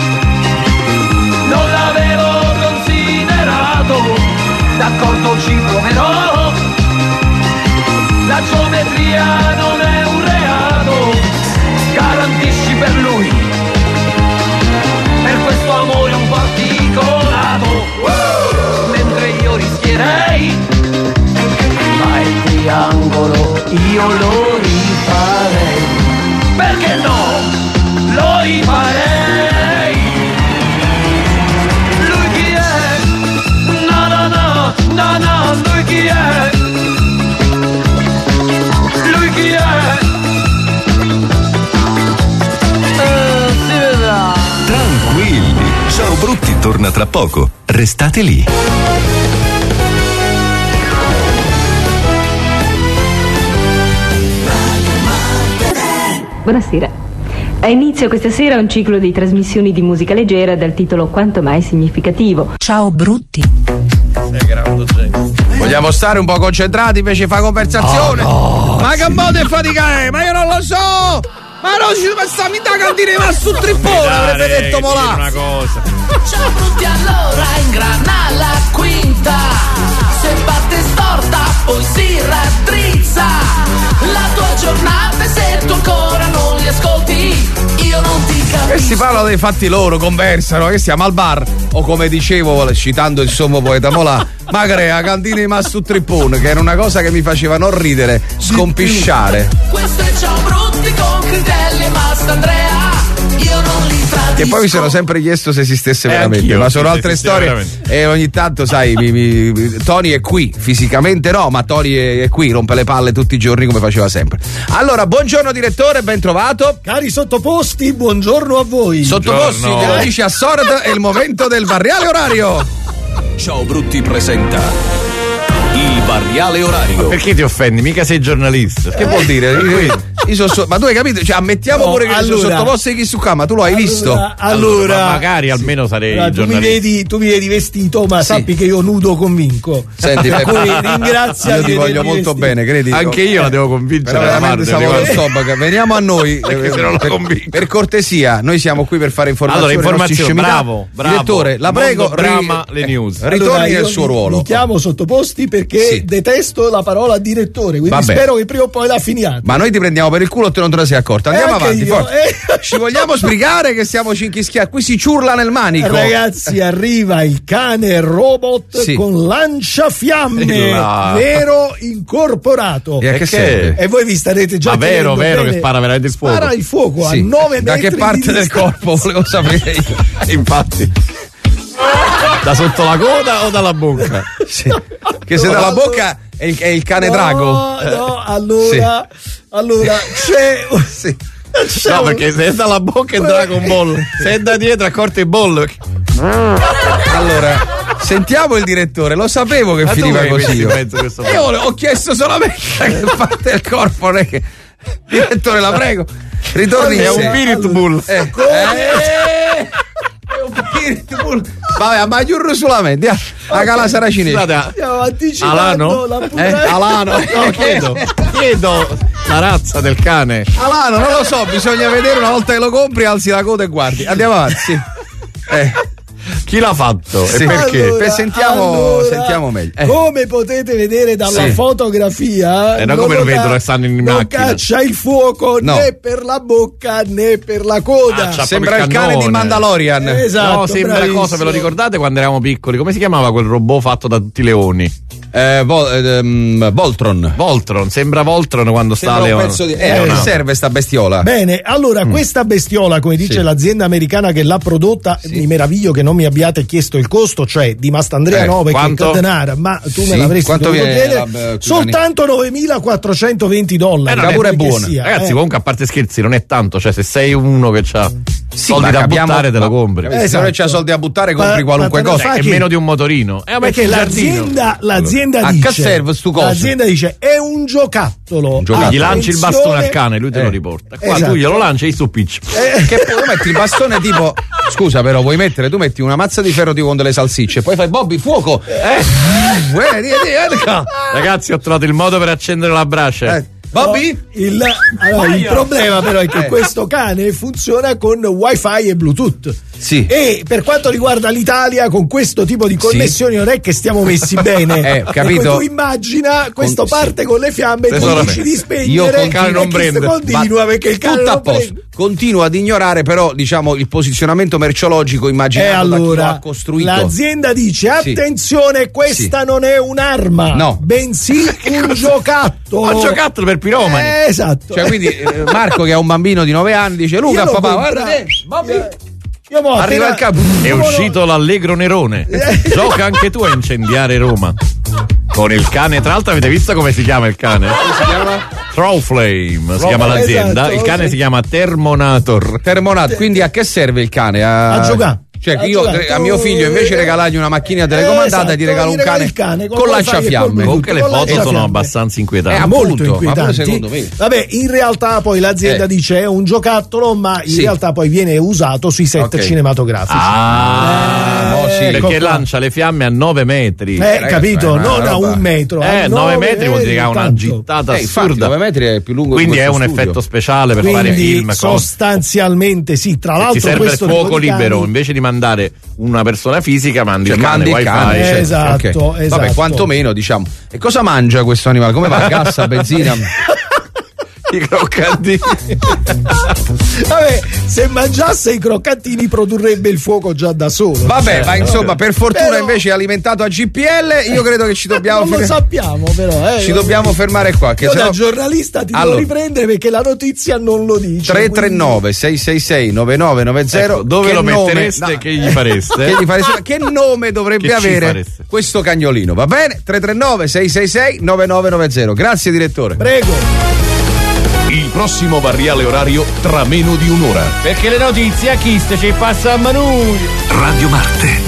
non l'avevo considerato. D'accordo, ci proverò. La geometria non è un reato. Garantisci per lui, per questo amore un po' articolato. Mentre io rischierei, ma il triangolo io lo rifarei. Perché no? Lo rifarei. Lui chi è? No, no, no, no, no, lui chi è? Lui chi è? Eh, si vedrà. Tranquilli, Ciao Brutti torna tra poco. Restate lì. Buonasera. Ha inizio questa sera un ciclo di trasmissioni di musica leggera dal titolo Quanto mai significativo. Ciao Brutti. Vogliamo stare un po' concentrati, invece fa conversazione. Oh, no, ma che sì. modo è faticare? Ma io non lo so! Ma non ci sta mi da cantine ma su trippone, avrebbe detto Molà. Una cosa. Ciao Brutti, allora ingrana la quinta. Se parte storta poi si raddrizza. La tua giornata e se tu ancora non li ascolti io non ti capisco. Questi parlano dei fatti loro, conversano, che siamo al bar. O come dicevo, citando il sommo poeta Molà, ma crea cantine ma su trippone, che era una cosa che mi faceva non ridere, scompisciare. Questo è Ciao Brutti con Critelli e Mastandrea. Io non li tradisco. Che poi mi sono sempre chiesto se esistesse Eh, veramente, anch'io, ma sono sì, altre esiste storie. veramente. E ogni tanto, sai, mi, mi, Tony è qui, fisicamente no, ma Tony è, è qui, rompe le palle tutti i giorni come faceva sempre. Allora, buongiorno direttore, ben trovato. Cari sottoposti, buongiorno a voi. Sottoposti, Buongiorno. glielo dici a Sord, è il momento del variale orario. Ciao Brutti presenta il variale orario. Perché ti offendi? Mica sei giornalista. Che vuol dire? Io- io so- so- ma tu hai capito? Cioè, ammettiamo No, pure che allora- sono sottoposti chi su ma tu lo hai visto? Allora, allora, ma magari almeno sarei allora, tu, mi giornalista. vedi, tu mi vedi vestito, ma Sì. sappi che io nudo convinco. Senti, per Peppe, cui ringrazia io ti di voglio vedermi molto vestito. bene, credi? Anche io la devo convincere. Però la veramente parte, stavo ricordo. stop, che veniamo a noi Perché eh, se non la per, convinco. per cortesia, noi siamo qui per fare informazioni. Allora, alle nostre informazione, scemità. bravo, bravo. Direttore, la prego, Mondo Brama, le news. ritorni Allora, nel io suo mi- ruolo. Mi chiamo sottoposti perché Sì. detesto la parola direttore, quindi Vabbè. spero che prima o poi la finiate. Ma noi ti prendiamo per per il culo te non te ne sei accorta. Andiamo anche avanti, io, forza. eh. Ci vogliamo sbrigare che stiamo cinchischiati? Qui si ciurla nel manico. Ragazzi, arriva il cane robot Sì. con lanciafiamme La- vero incorporato. E a che serve? E voi vi starete già Ma vero, chiedendo vero bene, che spara veramente il fuoco. Spara il fuoco Sì. a nove Da metri che parte di del distanza. corpo volevo sapere io. Infatti. Da sotto la coda o dalla bocca? Sì. Che se dalla bocca è il, è il cane No, drago. no, allora, allora c'è, Sì. c'è No, un- perché se è dalla bocca è Dragon Ball, se è da dietro è corte ball. Allora, sentiamo il direttore, lo sapevo che Ma tu finiva che hai così. messo in Io, mezzo questo Io volevo- ho chiesto solamente che parte del corpo, non è che. Direttore, la prego. Ritorni in È sé. un Pitbull. Eh, eh, è un Pitbull. Vabbè, ma chiurro solamente. A cala saracine. Scusate, stiamo anticipando Alano? la Eh, puntata. Alano. No, chiedo, chiedo la razza del cane. Alano, non lo so, bisogna vedere una volta che lo compri, alzi la coda e guardi. Andiamo avanti. Sì. Eh. Chi l'ha fatto Sì. e perché? Allora, Per sentiamo, allora, sentiamo meglio. Eh. Come potete vedere dalla Sì. fotografia, Eh, no, non come lo dà- vedono che stanno in non macchina? caccia il fuoco No. né per la bocca né per la coda. Ah, c'ha Sembra il proprio cane di cannone. Mandalorian. Esatto, No, sembra bravissimo. cosa, ve lo ricordate quando eravamo piccoli? Come si chiamava quel robot fatto da tutti i leoni? Eh, Vol- ehm, Voltron. Voltron, sembra Voltron quando sta Sembra un Leon. pezzo di- Eh, eh, no. che serve sta bestiola? Bene, allora questa bestiola, come dice Sì. l'azienda americana che l'ha prodotta, mi meraviglio che non mi abbiate chiesto il costo, cioè di Mastandrea Eh, nove che quanto? denaro, ma tu Sì, me l'avresti quanto dovuto viene chiedere. la, eh, Soltanto novemilaquattrocentoventi dollari. Eh, non è pure pure buona. sia, Ragazzi, eh. comunque a parte scherzi, non è tanto, cioè se sei uno che ha Sì, soldi ma da capiamo- buttare te lo ma- compri. capisci, Se Esatto. non c'ha soldi a buttare, compri Ma- qualunque ma te ne cosa. fai È che- meno di un motorino. Eh, ma Perché metti il giardino. l'azienda, l'azienda A dice che serve stu coso? L'azienda dice è un giocattolo. Un giocattolo. Gli lanci il Attenzione- bastone al cane, lui te lo Eh. riporta. Qua Esatto. tu glielo lanci e sto piccio. Eh, Che poi tu metti il bastone tipo. Scusa, però, vuoi mettere? Tu metti una mazza di ferro tipo con delle salsicce, poi fai Bobby, fuoco! Eh! Uè, di- di- di- Ragazzi, ho trovato il modo per accendere la brace. Eh, Bobby? no, il, allora, il problema però è che Eh. questo cane funziona con wifi e bluetooth. Sì. E per quanto riguarda l'Italia, con questo tipo di connessioni non è che stiamo messi bene. Eh, capito. Per cui tu immagina, questo Con- parte con le fiamme, tu Tesoro dici mio. di spegnere Io con- e il cane non questo prende. continua perché il cane Tutto a non posto. prende. Continuo ad ignorare, però, diciamo, il posizionamento merceologico E immaginato da chi lo allora ha costruito. l'azienda dice Sì. attenzione, questa non è un'arma, No. bensì un giocattolo. Un giocattolo per piromani. Eh, esatto. Cioè, quindi eh, Marco, che ha un bambino di nove anni, dice: Luca, Io lo papà, compra- guarda, te, Bobby. Io- io mo Arriva appena- il capo. È io mo- uscito l'Allegro Nerone. Gioca anche tu a incendiare Roma. Con il cane, tra l'altro avete visto come si chiama il cane? Si chiama Throw Flame si chiama l'azienda. Esatto, Il cane sì. si chiama Termonator. Termonato. Quindi a che serve il cane? A, A giocare. Cioè, A io giocare. a mio figlio invece regalargli una macchina telecomandata, Esatto, gli regalo un gli regali cane, il cane con con wifi e col lanciafiamme. Bluetooth. Comunque le Con foto lanciafiamme. sono abbastanza inquietanti. Eh, molto appunto, ma pure inquietanti. secondo me. Vabbè, in realtà poi l'azienda Eh. dice è un giocattolo, ma in Sì. realtà poi viene usato sui set Ok. cinematografici. Ah, no, sì. ecco perché qua. lancia le fiamme a nove metri. Eh, ragazzi, capito? è una Non a roba- un metro. Eh, a nove metri vuol dire che ha una tanto. gittata Eh, infatti, assurda. nove metri è più lungo di Quindi è questo un studio. effetto speciale per fare Quindi film. cose. sostanzialmente sì, tra Ti l'altro serve il questo tipo fuoco di libero, cani- invece di mandare una persona fisica, mandi Cioè, il cane, mandi il wifi. cane, cioè, Esatto, Ok. esatto. Vabbè, quantomeno diciamo. E cosa mangia questo animale? Come va? Gas, benzina? I croccantini. Vabbè, se mangiasse i croccantini produrrebbe il fuoco già da solo. Vabbè, Cioè, ma insomma, per fortuna Però- invece è alimentato a G P L. Io credo che ci dobbiamo non lo fine- sappiamo però, eh. ci dobbiamo fermare qua. Che Io sennò- da giornalista ti Allora. devo riprendere perché la notizia non lo dice. tre tre nove sei sei sei nove nove nove zero. Ecco, dove Che lo nome- mettereste e che gli fareste? Che, gli fareste? Che nome dovrebbe Che ci avere fareste? questo cagnolino? Va bene? tre tre nove sei sei sei nove nove nove zero. Grazie direttore. Prego. Il prossimo variale orario tra meno di un'ora. Perché le notizie a chi ci passano noi. Radio Marte.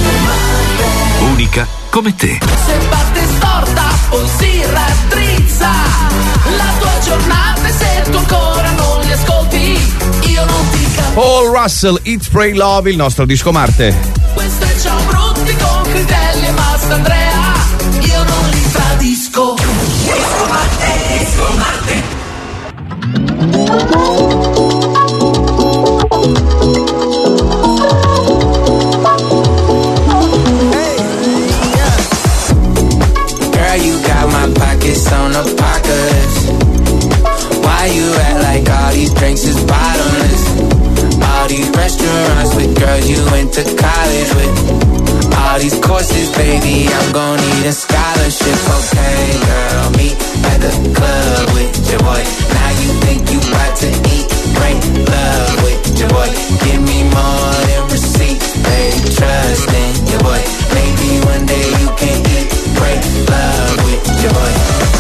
Unica come te. Se parte storta, poi si raddrizza. La tua giornata, e se tu ancora non li ascolti, io non ti capisco. Paul Russell, Eat, Pray, Love, il nostro disco Marte. Questo è Ciao Brutti con Critelli e Mastandrea. Io non li tradisco. Disco Marte, Disco Marte. Girl, you got my pockets on apocalypse. Why you act like all these drinks is bottomless? All these restaurants with girls you went to college with. All these courses, baby, I'm gon' need a scholarship. Okay, girl, meet at the club with your boy. Now you think you about to eat, break love with your boy. Give me more than receipts, baby, trust in your boy. Maybe one day you can eat, break love with your boy.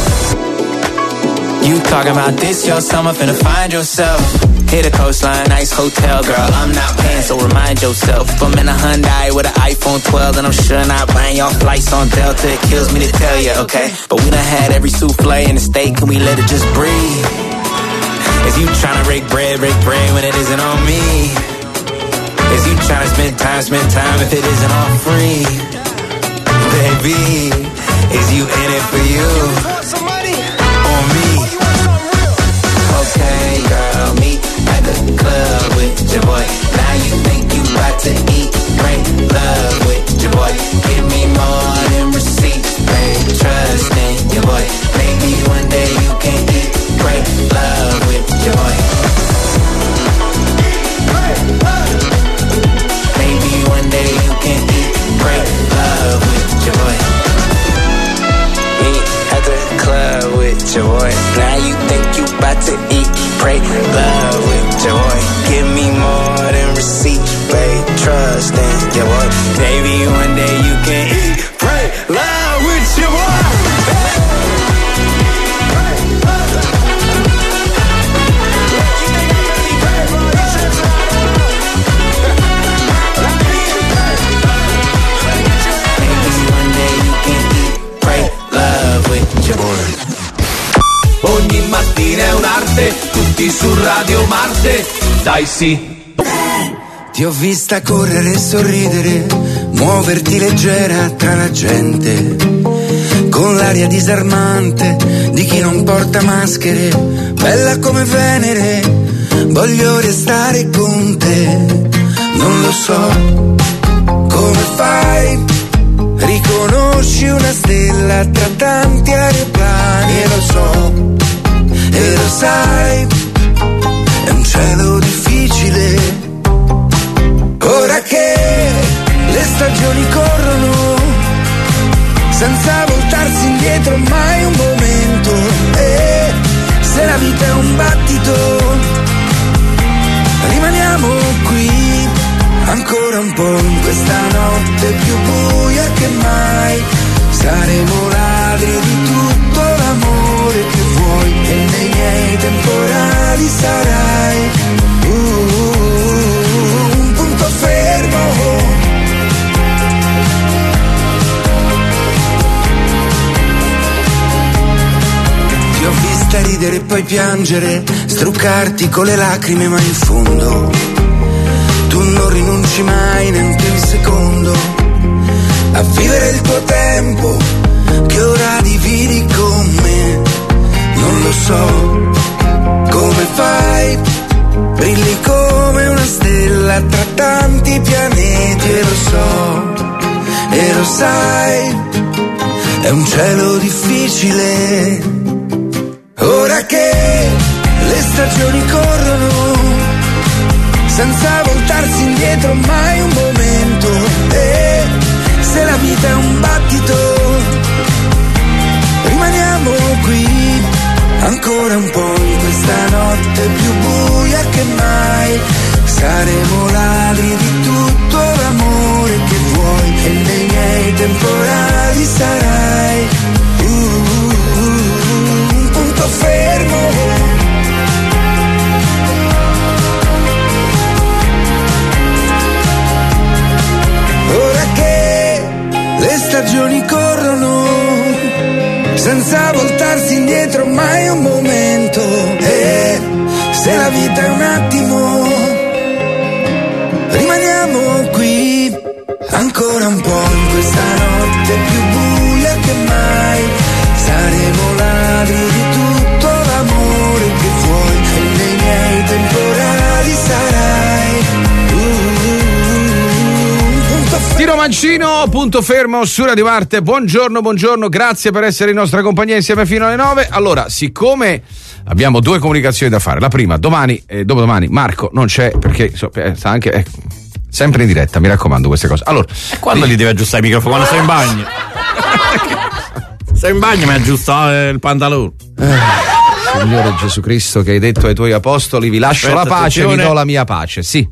You talking about this, your summer, finna find yourself. Hit a coastline, nice hotel, girl, I'm not paying, so remind yourself. If I'm in a Hyundai with an iPhone twelve, then I'm sure not buying y'all flights on Delta. It kills me to tell you, okay? But we done had every souffle in the state, can we let it just breathe? Is you tryna break bread, break bread when it isn't on me? Is you tryna spend time, spend time if it isn't all free? Baby, is you in it for you? On me? Okay, girl, meet at the club with your boy. Now you think you about to eat, break love with your boy. Give me more than receipts, babe, trust in your boy. Maybe one day you can eat, break love with your boy. Maybe one day you can eat, break love with your boy. Meet at the club with your boy. Now you think you about to eat, break love with your boy. Give me more than receipts, babe, trust in your boy. Maybe one day you can eat, break love with your boy. Ogni mattina è un'arte, tutti su Radio Marte, dai sì. Ti ho vista correre e sorridere, muoverti leggera tra la gente, con l'aria disarmante di chi non porta maschere, bella come Venere, voglio restare con te. Non lo so come fai, riconosci una stella tra tanti aeroplani, e lo so, e lo sai, è un cielo difficile. Ora che le stagioni corrono, senza voltarsi indietro mai un momento, e se la vita è un battito, rimaniamo qui ancora un po' in questa notte più buia che mai. Saremo ladri di tutto l'amore che vuoi, e nei miei temporali sarai uh, un punto fermo. Ti ho vista ridere e poi piangere, struccarti con le lacrime, ma in fondo tu non rinunci mai neanche un secondo a vivere il tuo tempo che ora dividi con me. Non lo so come fai, brilli come una stella tra tanti pianeti, e lo so, e lo sai, è un cielo difficile. Ora che le stagioni corrono, senza voltarsi indietro mai un momento, e se la vita è un battito, rimaniamo qui ancora un po' in questa notte più buia che mai. Saremo ladri di tutto l'amore che vuoi, e nei miei temporali sarai uh, un punto fermo. Le stagioni corrono, senza voltarsi indietro mai un momento, e se la vita è un attimo, rimaniamo qui ancora un po' in questa notte più buia che mai. Saremo ladri di tutto l'amore che vuoi, e nei miei temporali sarai Tino Mancino, punto fermo su Radio Marte. Buongiorno, buongiorno, grazie per essere in nostra compagnia insieme fino alle nove. Allora, siccome abbiamo due comunicazioni da fare. La prima, domani e dopodomani Marco non c'è perché so, sta anche eh, sempre in diretta, mi raccomando queste cose. Allora, quando gli deve aggiustare i microfoni? Quando sei in bagno? Sei in bagno mi aggiusta il pantalone. Eh. Signore Gesù Cristo, che hai detto ai tuoi apostoli, vi lascio Aspetta, la pace, attenzione. vi do la mia pace, sì.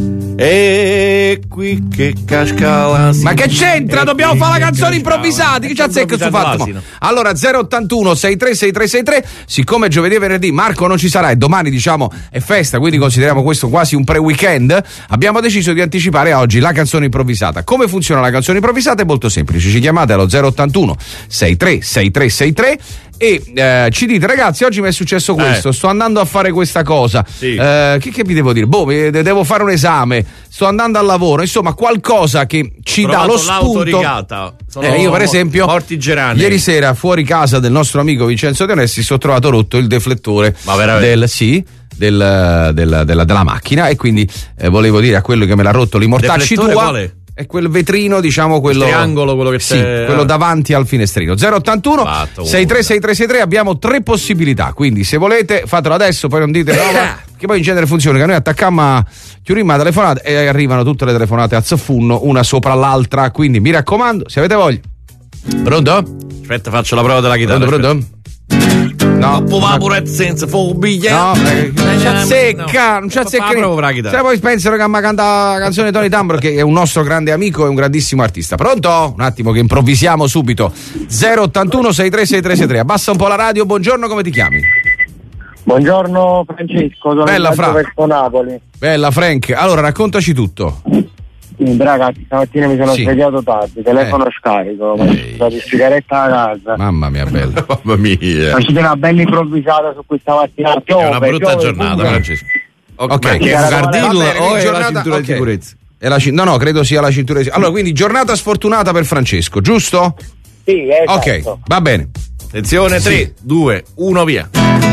E qui che casca la... Ma che c'entra? Dobbiamo fare la canzone improvvisata. Che ci azzecca sto fatto? mo? Allora zero ottantuno sessantatré sessantatré sessantatré. Siccome giovedì e venerdì Marco non ci sarà e domani diciamo è festa, quindi consideriamo questo quasi un pre-weekend, abbiamo deciso di anticipare oggi la canzone improvvisata. Come funziona la canzone improvvisata? È molto semplice, ci chiamate allo zero ottantuno sessantatré sessantatré sessantatré e eh, ci dite: ragazzi, oggi mi è successo questo, eh. sto andando a fare questa cosa, sì. eh, che, che vi devo dire? Boh, devo fare un esame, sto andando al lavoro, insomma qualcosa che ci dà lo spunto. Sono Eh, io per esempio mortigerani. ieri sera fuori casa del nostro amico Vincenzo De Onestis ho trovato rotto il deflettore del sì del, del, della, della macchina e quindi eh, volevo dire a quello che me l'ha rotto: li mortacci tua quale? È quel vetrino, diciamo, quello il triangolo, quello che sì, c'è, quello davanti al finestrino. Zero ottantuno sessantatré sessantatré sessantatré. Abbiamo tre possibilità, quindi se volete fatelo adesso, poi non dite no, ma che poi in genere funziona che noi attaccammo chiudiamo la telefonata e arrivano tutte le telefonate a zaffunno una sopra l'altra, quindi mi raccomando, se avete voglia. Pronto? Aspetta, faccio la prova della chitarra. Pronto, pronto? No, no, senza fobia. No, eh, non ci azzecca, non ci azzecca. Se poi pensano che mi canta la canzone Tony Tambro, che è un nostro grande amico e un grandissimo artista. Pronto? Un attimo che improvvisiamo subito. zero ottantuno sessantatré sessantatré sessantatré. Abbassa un po' la radio. Buongiorno, come ti chiami? Buongiorno Francesco, sono Bella, Fra. verso Napoli. Bella Frank, allora raccontaci tutto. Quindi ragazzi, stamattina mi sono Sì. svegliato tardi, telefono Eh. scarico, ho mangiato il sigaretta a casa. Mamma mia, bella. Mamma mia. Facete una bella improvvisata su questa mattina. Piove, È una brutta piove, giornata, piove. Francesco. Ok, Ma che è un gardillo o è la cintura ok. di sicurezza? È la cin- no, no, credo sia la cintura di Allora, quindi giornata sfortunata per Francesco, giusto? Sì, esatto. Ok, va bene. Attenzione, tre, due, uno, via.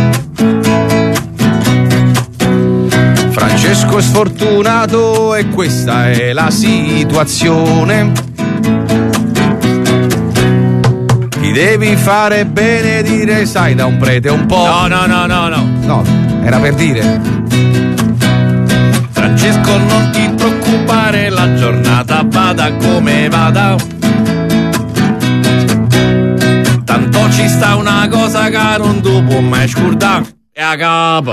Francesco è sfortunato e questa è la situazione. Ti devi fare benedire, sai, da un prete un po'. No, no, no, no, no. No, era per dire. Francesco, non ti preoccupare, la giornata vada come vada. Tanto ci sta una cosa che non tu può mai scordare. E a capo.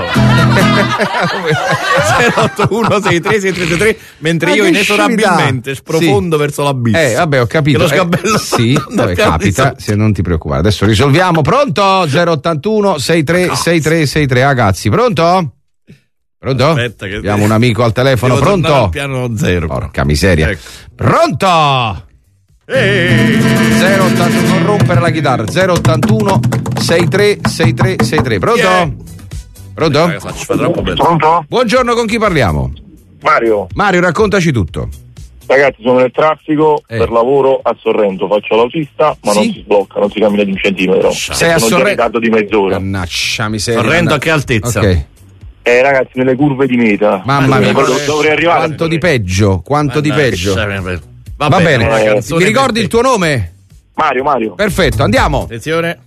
zero otto uno sei tre sei tre tre mentre Ma io che inesorabilmente scimità. sprofondo Sì. verso l'abisso. Eh, vabbè, ho capito. Che lo Eh, sgabello sì, vabbè, piano di capita, sotto. se non ti preoccupare. Adesso risolviamo. Pronto? zero ottantuno sessantatré sessantatré sessantatré. Ragazzi, pronto? Pronto? Aspetta che Abbiamo un amico al telefono. Devo tornare Pronto? al piano zero. Porca miseria. Ecco. Pronto? zero ottantuno, non rompere la chitarra. zero ottantuno sessantatré sessantatré sessantatré. Pronto? Yeah. Pronto? Eh, faccio fa troppo bene. Pronto? Buongiorno, con chi parliamo? Mario, Mario, raccontaci tutto. ragazzi, sono nel traffico Eh. per lavoro a Sorrento, faccio l'autista, ma Sì? non si sblocca, non si cammina di un centimetro. Sei a sono già in Sorrento? ritardo di mezz'ora. Mannaggia miseria. Sorrento a che altezza? Ok. Eh ragazzi, nelle curve di meta. Mamma mia, Dovrei- dovrei arrivare. quanto di peggio, quanto di Mannaggia, peggio. che- Va, Va bene, bene, una Eh, canzone mi ricordi per il tuo nome? Mario, Mario. Perfetto, andiamo. Attenzione.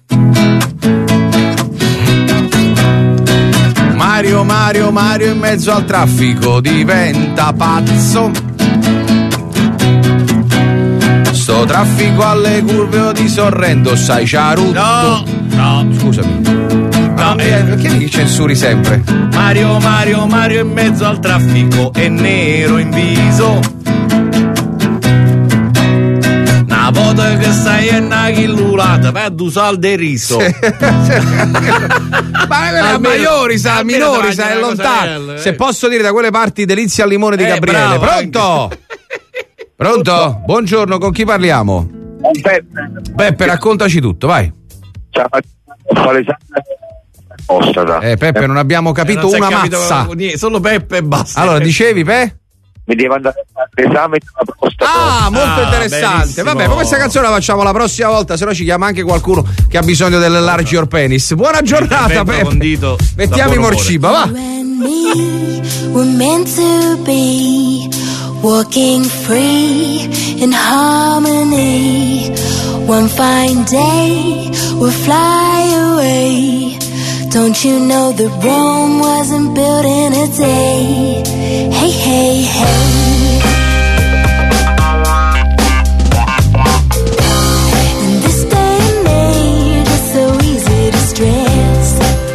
Mario, Mario, Mario in mezzo al traffico diventa pazzo. Sto traffico alle curve di Sorrento, sai Ciarutto. No, no, Scusami. no, Eh, eh, perché mi censuri sempre? Mario, Mario, Mario in mezzo al traffico è nero in viso. Una volta che stai in una chillulata, per due saldi e riso. Ma quella a Almeno- Maiori, sa, a almeno minori, te sa, la è mangi una lontano. cosarella, eh. Se posso dire da quelle parti delizia al limone di Eh, Gabriele. bravo, Pronto? Pronto? Buongiorno, con chi parliamo? Peppe. Beppe, raccontaci tutto, vai. Ciao, fare postata. Eh, Peppe, non abbiamo capito Eh, non si è una capito mazza. niente, solo Peppe e basta. Allora, dicevi, Pe? Mi devo andare all'esame della prostata. Ah, molto Ah, interessante. benissimo. Vabbè, ma questa canzone la facciamo la prossima volta, se no ci chiama anche qualcuno che ha bisogno dell'enlarge your penis. Buona giornata, Intervento Peppe. condito da Mettiamo i buon umore. morciba, va. Me, we're meant to be walking free in harmony. One fine day we'll fly away Don't you know that Rome wasn't built in a day? Hey, hey, hey. In this day and age, it's so easy to stress.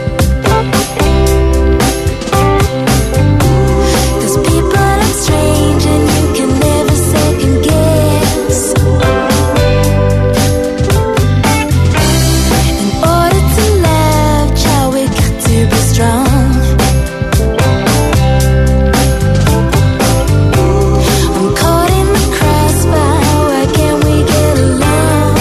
Cause people are strange and you can never second guess. In order to love, child, we got to be strong. I'm caught in the crossfire, why can't we get along?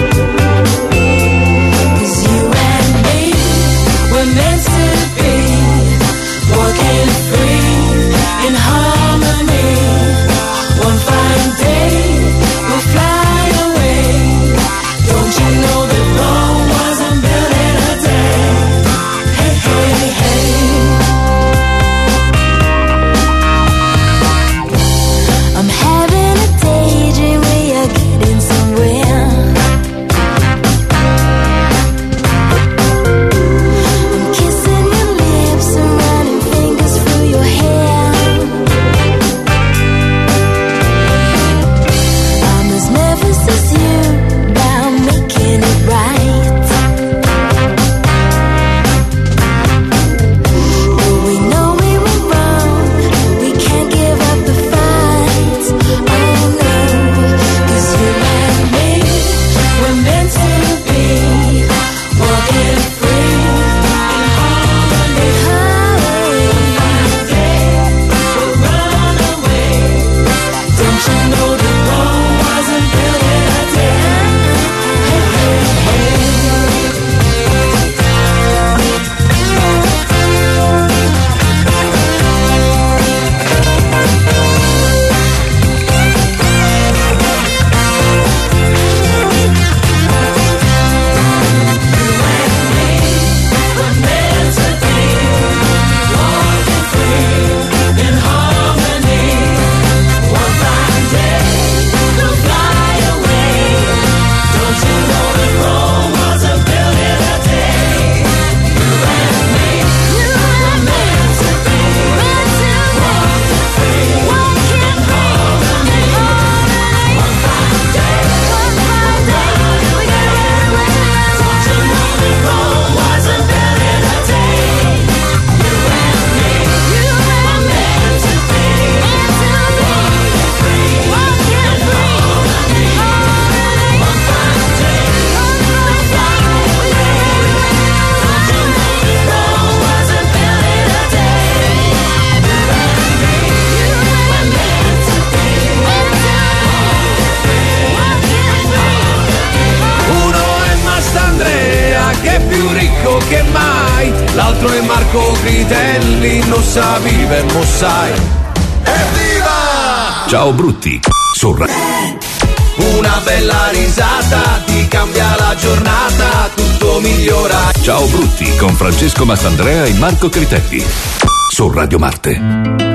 Cause you and me, we're meant to be walking free in harmony. One fine day, we'll fly away. Don't you know that Rome wasn't built in a day? Hey, hey, hey. I'm having a daydream, we are getting somewhere. I'm kissing your lips and running fingers through your hair. I'm as nervous as you about making it right. But we know we were wrong, we can't give up the fight. Oh no, cause you and me, we're meant to be walking free in harmony. One day, we'll run away. Don't you know that Rome wasn't built in a day? Hey, hey, hey. Uno è Mastandrea che è più ricco che mai, l'altro è Marco Critelli, non sa vivere, mo sai. Evviva! Ciao Brutti. Su Ra- Una bella risata ti cambia la giornata, tutto migliora. Ciao Brutti con Francesco Mastandrea e Marco Critelli. Su Radio Marte.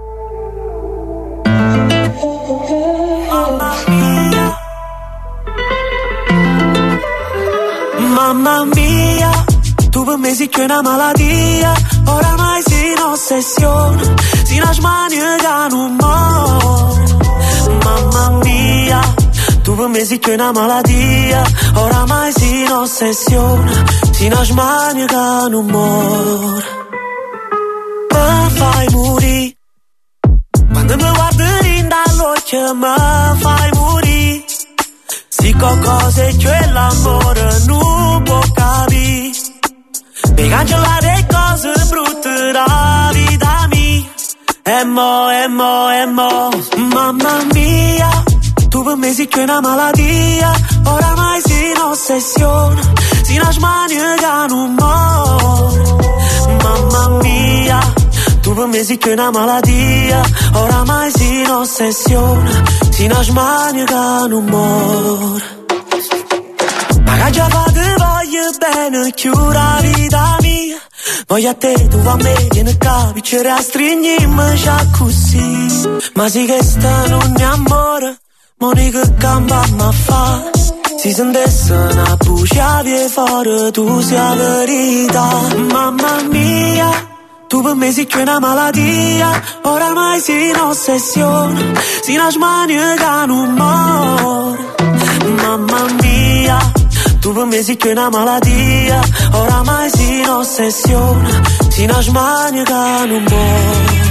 Mamma mia, tu per me sei che una malattia, oramai si un'ossessione, si una smania che non muore. Mamma mia, tu per me sei che una malattia, oramai si un'ossessione, si una smania che non muore. Mi fai morire, quando mi guardi dall'occhio mi fai morire. Si qualcosa è che l'amore non può capire, per cancellare le cose brutte della vita mia. E mo, e mo, e mo, mamma mia, tu per me sei che una malattia, oramai sei un'ossessione, sei una smania che non muore. Mamma mia, tu per me sei che una malattia, oramai sei un'ossessione, sei una smania che non muore. Ma che già fate voglio bene, chiura vita mia, voglio a te, tu a me, vieni qua, piccere a stringimmi già così. Ma sì che sta non è amore, Monica che gamba ma fa, Si sentisse una buccia fuori, tu sei la verità. Mamma mia, tu per me sei che una malattia. Oramai sei un'ossessione, sei una smania che non muore. Mamma mia, tu per me sei che una malattia. Oramai sei un'ossessione, sei una smania che non muore.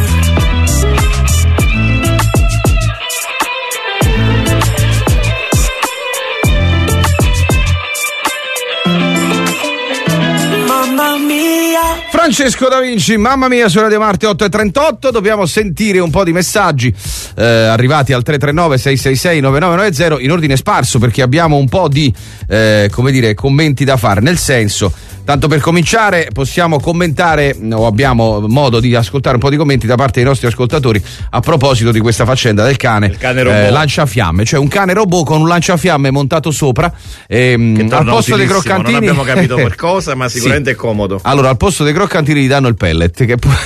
Francesco Da Vinci, mamma mia, su Radio Marte otto e trentotto. Dobbiamo sentire un po' di messaggi eh, arrivati al tre tre nove sei sei sei nove nove nove zero in ordine sparso, perché abbiamo un po' di eh, come dire commenti da fare. Nel senso, tanto per cominciare, possiamo commentare o abbiamo modo di ascoltare un po' di commenti da parte dei nostri ascoltatori a proposito di questa faccenda del cane, Il cane robot. eh, lanciafiamme, cioè un cane robot con un lanciafiamme montato sopra, ehm, al posto dei croccantini. Non abbiamo capito per cosa, ma sicuramente sì. è comodo. Allora, al posto dei croccantini gli danno il pellet, che poi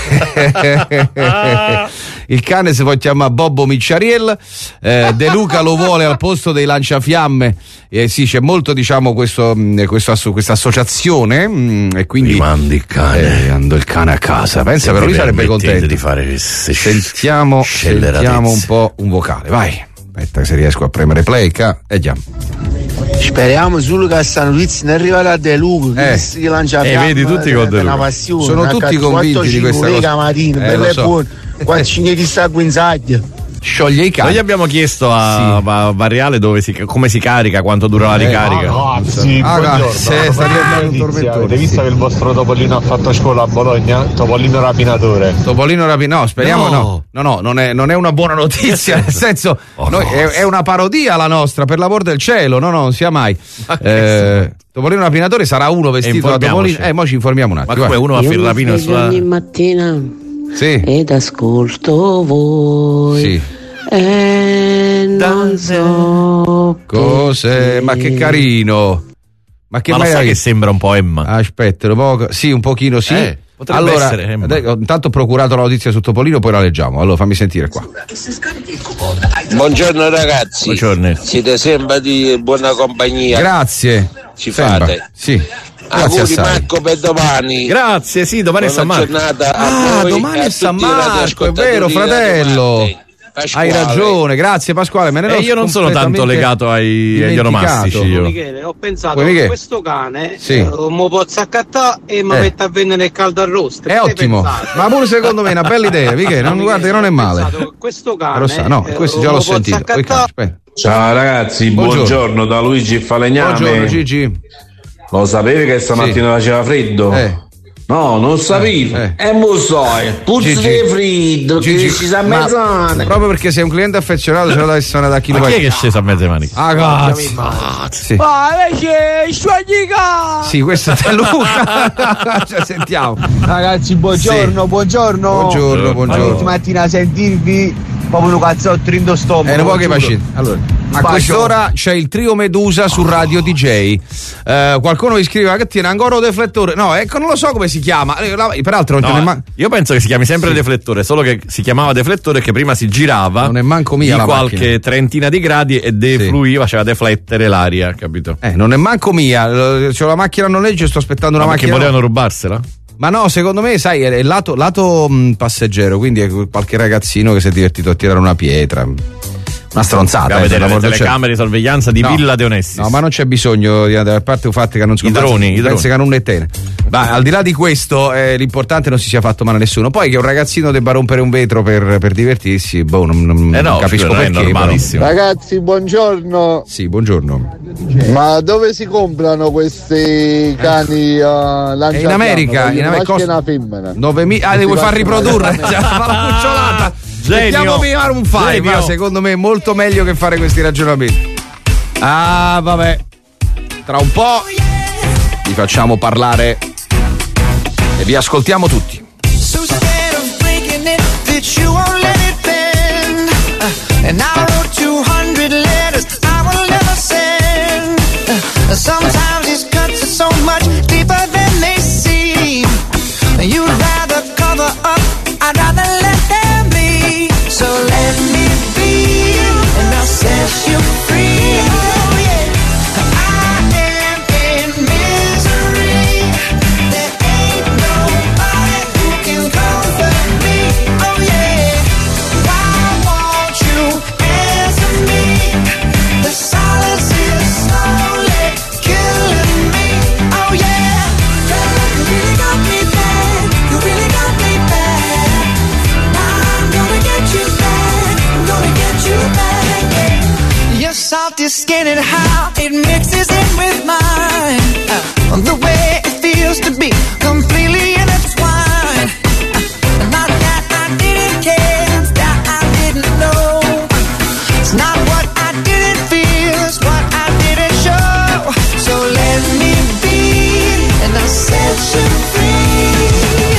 il cane si può chiamare Bobbo Micciariel. eh, De Luca lo vuole al posto dei lanciafiamme. Eh, sì, c'è molto, diciamo, questo, mh, questo asso- questa associazione, mh, e quindi mandi il cane. eh, mando il cane a casa. Pensa, però lui sarebbe contento di fare queste sentiamo, sentiamo un po' un vocale, vai. Aspetta se riesco a premere play, ca- e già. Speriamo solo che questa notizia non arriverà a De Luca, Eh. che lancia Eh, vedi, tutti con De Luca. una passione, Sono una tutti cattiva- convinti di questa quattro, cinque cosa. Mattina, Eh, bello lo e so. buono, quattro cinque di sta guinzaglia. Scioglie i cani. Noi abbiamo chiesto a, a Variale dove si, come si carica, quanto dura la Eh, ricarica. ah, Sì, Ah, buongiorno. sì, sta diventando un tormentone. Avete visto che il vostro Topolino ha fatto scuola a Bologna? Topolino rapinatore. Topolino rapinatore, no, speriamo no. No, no, no, non, è, non è una buona notizia, nel senso, Oh, noi, no. è, è una parodia la nostra, per l'amor del cielo, no, no, non sia mai. Eh, Topolino rapinatore sarà uno vestito da informiamoci. Topolino. Eh, mo ci informiamo un attimo. Ma come vai. uno va a fare il rapino Io mi sveglio sulla... ogni mattina Sì. ed ascolto voi. Sì. E non so Cos'è? Ma che carino. Ma che Ma lo sai meraviglia. che sembra un po' Emma? Aspetta, un po', sì, un pochino sì. Eh, potrebbe allora, essere Emma. dai, ho intanto ho procurato la notizia su Topolino, poi la leggiamo. Allora fammi sentire qua. Buongiorno ragazzi. Buongiorno. Siete sempre di buona compagnia. Grazie. Ci Sembra. fate. Sì. Grazie Auguri assai. Marco per domani. Grazie, sì, domani è Buona San Marco. giornata a Ah, voi domani e a è San tutti i Marco, è radioascoltatori vero, di Radio fratello. Marte. Pasquale. Hai ragione, grazie Pasquale. Me ne E ero io non sono tanto completamente legato ai, agli dimenticato. onomastici. Io. Michele, ho pensato Poi, Michele? che questo cane Sì. eh, mo posso accattare e mi Eh. metto a vendere il caldo arrosto. È ottimo, ma pure secondo me è una bella idea, Michele, non, guarda che non è male. Questo Eh, cane lo sa, no, eh, questo già mo l'ho posso sentito. Poi, accattare- aspetta. Ciao ragazzi, Buongiorno. buongiorno, da Luigi Falegname. Buongiorno Gigi. Lo sapevi che stamattina faceva freddo? Eh. No, non sapevo. Eh, E mo so, puzzi Gigi. di freddo, che Gigi, ci sa ma mezz'anni. proprio perché sei un cliente affezionato ce lo deve essere da chi Ma lo chi è vai- che è sceso a mezze mani? Ah, cazzo. Sì. Ma invece sciogli Sì, questo è Luca. Cioè, sentiamo. Ragazzi, buongiorno, Sì. buongiorno. Buongiorno, buongiorno. Ogni mattina a sentirvi proprio un cazzotto in do stomaco. Eh, non può che giuro. pasci. Allora, a Bacio. quest'ora c'è il trio Medusa su Radio D J. Eh, qualcuno mi scrive che tiene ancora un deflettore. No, ecco, non lo so come si chiama. Eh, la- Peraltro, non No, te ne man- io penso che si chiami sempre deflettore, solo che si chiamava deflettore che prima si girava Non è manco mia di la qualche macchina. trentina di gradi e defluiva, faceva deflettere l'aria, capito? Eh, non è manco mia. Eh, C'ho la macchina a noleggio e sto aspettando una Ma perché macchina. volevano rubarsela? Ma no, secondo me, sai, è il lato, lato mh, passeggero, quindi è qualche ragazzino che si è divertito a tirare una pietra. Una stronzata. Dobbiamo eh, vedere per le l'amor del cielo. telecamere di sorveglianza di No. Villa De Onestis. No, ma non c'è bisogno, di, a parte il fatto che non I droni, i droni. pensi che non ne tene. Ma al di là di questo, eh, l'importante non si sia fatto male a nessuno. Poi che un ragazzino debba rompere un vetro per, per divertirsi, boh, non, non- Eh no, non capisco scusa, non è perché. normalissimo. Ragazzi, buongiorno. Sì, buongiorno. Ma dove si comprano questi cani uh, lanciafiamme? in America, Voglio in una America maschio e costa- una femmina. novemila. Ah, Si li vuoi far faccio riprodurre? male. Cioè, fa la cucciolata. Genio. Mettiamo prima un five, Genio. ma secondo me è molto meglio che fare questi ragionamenti. Ah, vabbè. Tra un po' vi facciamo parlare e vi ascoltiamo tutti. So scared of breaking it that you won't let it bend. Uh, and I wrote two hundred letters I will never send. Uh, sometimes these cuts are so much deeper than they seem. You'd rather cover up, I'd rather let them be. So let me be, and I'll set you free. Oh, yeah. your skin and how it mixes in with mine. Uh, the way it feels to be completely intertwined. Uh, not that I didn't care, it's that I didn't know. It's not what I didn't feel, it's what I didn't show. So let me be, and I'll set you free.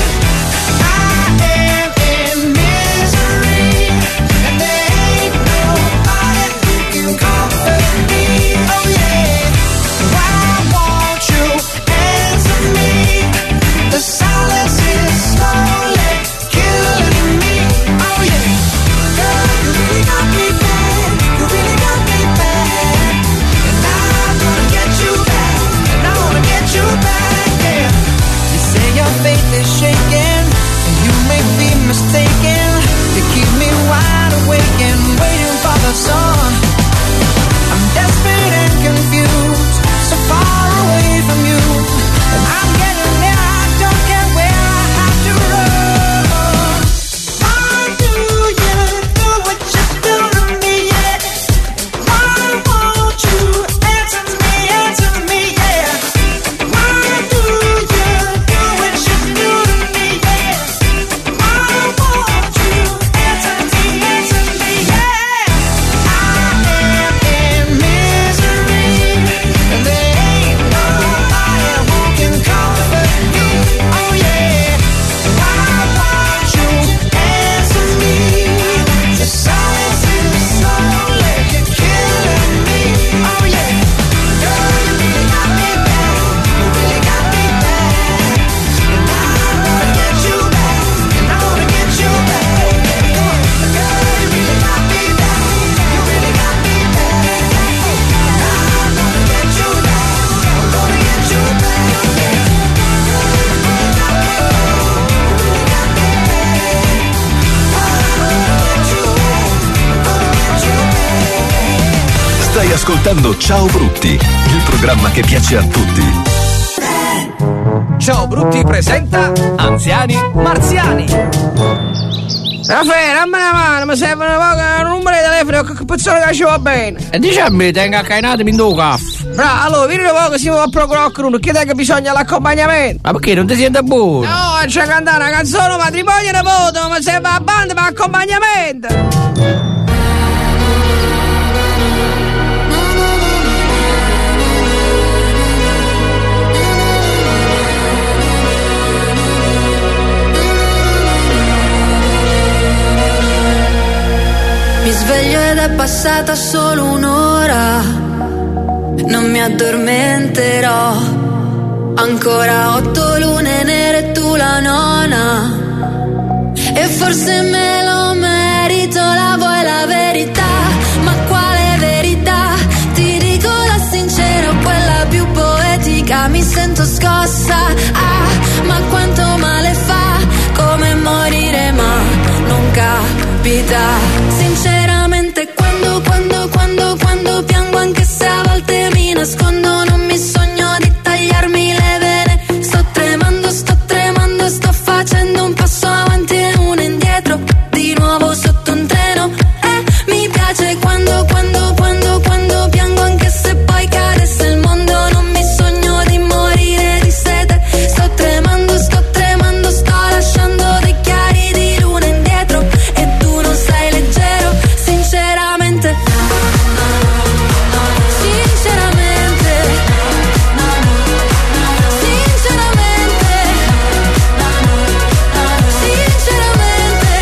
I am in misery, and there ain't nobody who can comfort me. Oh yeah, why won't you answer me? The silence is slowly killing me. Oh yeah, girl, you really got me bad, you really got me bad, and I'm gonna get you back, and I wanna get you back, yeah. You say your faith is shaking, and you may be mistaken. You keep me wide awake and waiting for the sun. I'm desperate and confused, so far away from you, and I'm getting there, I don't care where I have to run. Why do you do what you do to me, yeah? Why won't you answer me, answer me, yeah? Why do you do what you do to me, yeah? Why won't you answer me, answer me, yeah? I am in misery, and there ain't nobody who can comfort me. Oh yeah, why won't you answer me? The silence is slowly killing me. Oh yeah, girl, you really got me bad, you really got me bad, and I wanna get you back, and I wanna get you back. Girl, you really got me bad, you really got me bad, and I'm gonna get you back, I'm gonna get you back. Stai ascoltando Ciao Brutti, il programma che piace a tutti. Ciao Brutti presenta Anziani Marziani. Raffaele, dammi una mano, mi serve una poca un numero di telefono che persona che ci va bene. E diciamo, tengo accainato in due caffè. Bravo, allora, vieni un po' che si va a procurare uno, che che bisogna l'accompagnamento. Ma perché non ti senti buono? No, c'è cantare una canzone, matrimonio e nipote, mi serve la banda per accompagnamento. Mi sveglio ed è passata solo un'ora, non mi addormenterò. Ancora otto lune nere e tu la nona, e forse me lo merito, la vuoi la verità? Ma quale verità? Ti dico la sincera, quella più poetica, mi sento scossa. Ah, ma quanto male fa, come morire ma non capita. Sinceramente quando, quando, quando, quando piango, anche se a volte mi nascondo, non mi sogno di tagliarmi le vene. Sto tremando, sto tremando, sto facendo un passo avanti e uno indietro, di nuovo sotto un treno. E mi piace quando, quando, quando, quando piango, anche se poi cadesse il mondo, non mi sogno di morire di sete. Sto tremando, sto tremando, sto lasciando dei chiari di luna indietro, e tu non sei leggero. Sinceramente, sinceramente, sinceramente, sinceramente,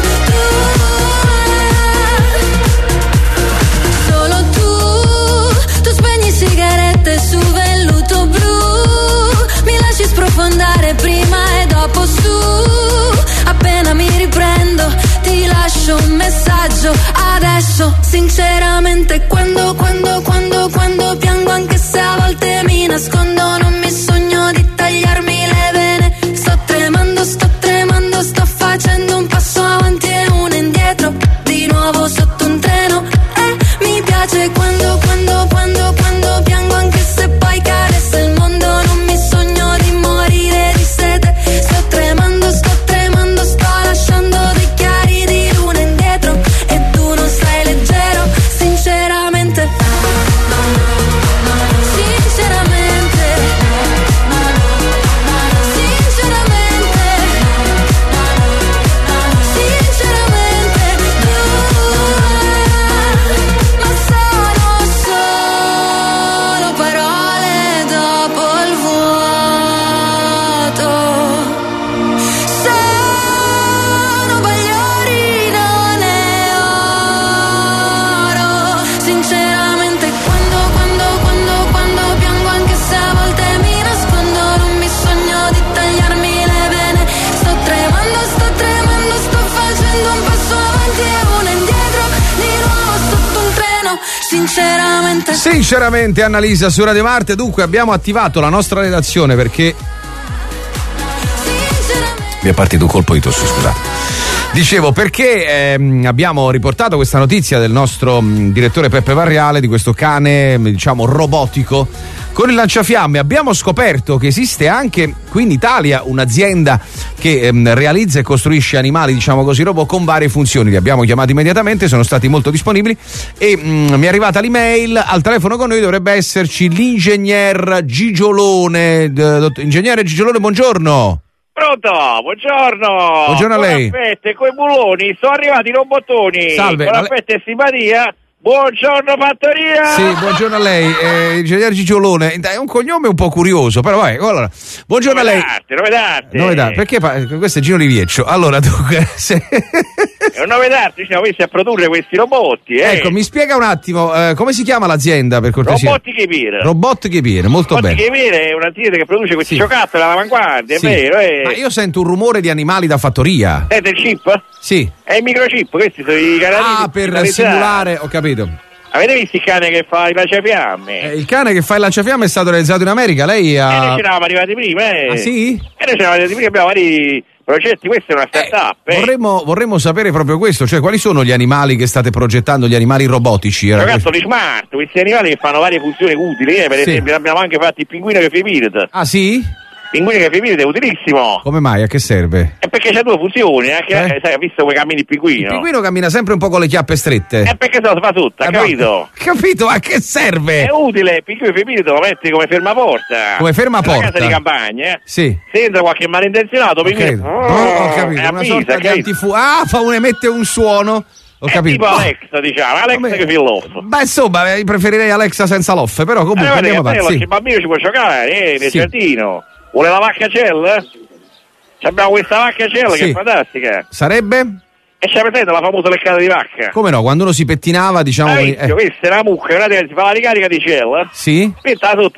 tu, solo tu, tu spegni sigarette su velluto blu, mi lasci sprofondare prima e dopo su, appena mi riprendo ti lascio un messaggio adesso. Sinceramente quando, quando, quando, quando piango, anche se a volte mi nascondo, non mi sogno di tagliarmi le vene. Sto tremando, sto tremando, sto facendo un passo avanti e uno indietro, di nuovo sotto un treno. E mi piace quando, quando, quando, quando piango, anche se poi cadesse il mondo, non mi sogno di morire di sete. Sto tremando, sto tremando, sto lasciando dei chiari di luna indietro, e tu sinceramente. Sinceramente, Annalisa su Radio Marte. Dunque abbiamo attivato la nostra redazione perché mi è partito un colpo di tosse, scusate. Dicevo perché ehm, abbiamo riportato questa notizia del nostro mh, direttore Peppe Varriale, di questo cane, diciamo, robotico con il lanciafiamme. Abbiamo scoperto che esiste anche qui in Italia un'azienda che ehm, realizza e costruisce animali, diciamo così, robot con varie funzioni. Li abbiamo chiamati immediatamente, sono stati molto disponibili e mh, mi è arrivata l'email. Al telefono con noi dovrebbe esserci l'ingegner Gigiolone. D- ingegnere Gigiolone, buongiorno. Pronto, buongiorno. Buongiorno a lei. Con affetto e coi bulloni sono arrivati i robottoni. Salve. Con affetto e simpatia. Buongiorno fattoria. Sì, buongiorno a lei, eh, ingegnere Gigiolone. È un cognome un po' curioso, però vai. Allora, buongiorno nove a lei. d'arte, nove d'arte. Nove d'arte. Perché fa... questo è Gino Rivieccio. Allora, dunque, se... è un nove d'arte, siamo messi a produrre questi robotti, eh. Ecco, mi spiega un attimo, eh, come si chiama l'azienda, per cortesia? Robotiche Pier. Robotiche Pier, molto bene. Robotiche Pier è un'azienda che produce questi Sì. giocattoli all'avanguardia, Sì. è vero, eh. Ma io sento un rumore di animali da fattoria. È del chip? Sì. È il microchip, questi sono i canali. Ah, per simulare, ho capito. Avete visto il cane che fa il lanciafiamme? Eh, il cane che fa il lanciafiamme è stato realizzato in America, lei E ha... noi ci eravamo arrivati prima, eh. Ah, sì? E noi ci eravamo arrivati prima, abbiamo vari progetti, questa è una start-up, eh. Vorremmo, vorremmo sapere proprio questo, cioè quali sono gli animali che state progettando, gli animali robotici? Era Giocattoli smart, questi animali che fanno varie funzioni utili, eh. Per Sì. esempio abbiamo anche fatto il pinguino che fa i Pirit. Ah, sì? Pinguino che fa i Pirit è utilissimo. Come mai? A che serve? È perché c'ha due funzioni, anche, Eh? eh, sai, ha visto come cammini il pinguino? Il pinguino cammina sempre un po' con le chiappe strette. È perché se lo fa tutta, Eh, capito? ma- capito, a che serve? È utile, il pinguino che fa i Pirit lo metti come fermaporta. Come fermaporta? Nella casa di campagna, eh. Sì. Se entra qualche malintenzionato, Ok. pinguino... Oh, ho capito, è una avvisa, sorta di capito? antifu... Ah, fa un, emette un suono. Ho È capito. tipo Alexa, diciamo, Alexa Come- che fa l'off. Beh, insomma, eh, preferirei Alexa senza l'off, però comunque Allora, andiamo avanti. il Sì. bambino ci può giocare, eh, nel Sì. giardino. Vuole la vacca cella? Abbiamo questa vacca cella che Sì. è fantastica. Sarebbe? E c'è presente la famosa leccata di vacca? Come no, quando uno si pettinava, diciamo... Ah, eh, vizio, questa è una mucca, guardate, si fa la ricarica di cella. sì? Spetta sotto.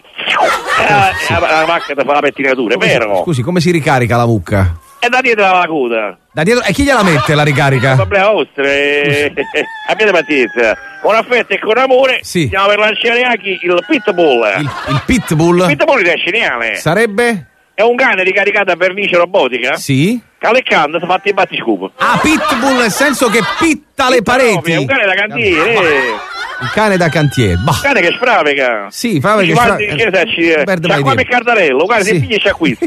E la, e la, la vacca ti fa la pettinatura, è vero? Scusi, come si ricarica la mucca? E da dietro la coda. Da dietro... E chi gliela mette la È un ricarica? problema vostro, eh. Abbiate pazienza. Con affetto e con amore Sì. stiamo per lanciare anche il Pitbull. Il, il pitbull? Il Pitbull è geniale. Sarebbe? È un cane ricaricato a vernice robotica. Sì? Calecando si fa i battiscupo. Ah, pitbull nel senso che pitta le pareti. È un cane da cantiere. eh. Un cane da cantiere. Bah. Un cane che sfravica. Sì, fa che Dici, fra... guardi, che sai, ci- Perde c'ha mai qua tempo. il cardarello, guarda, Sì. si piglia e ci acquista.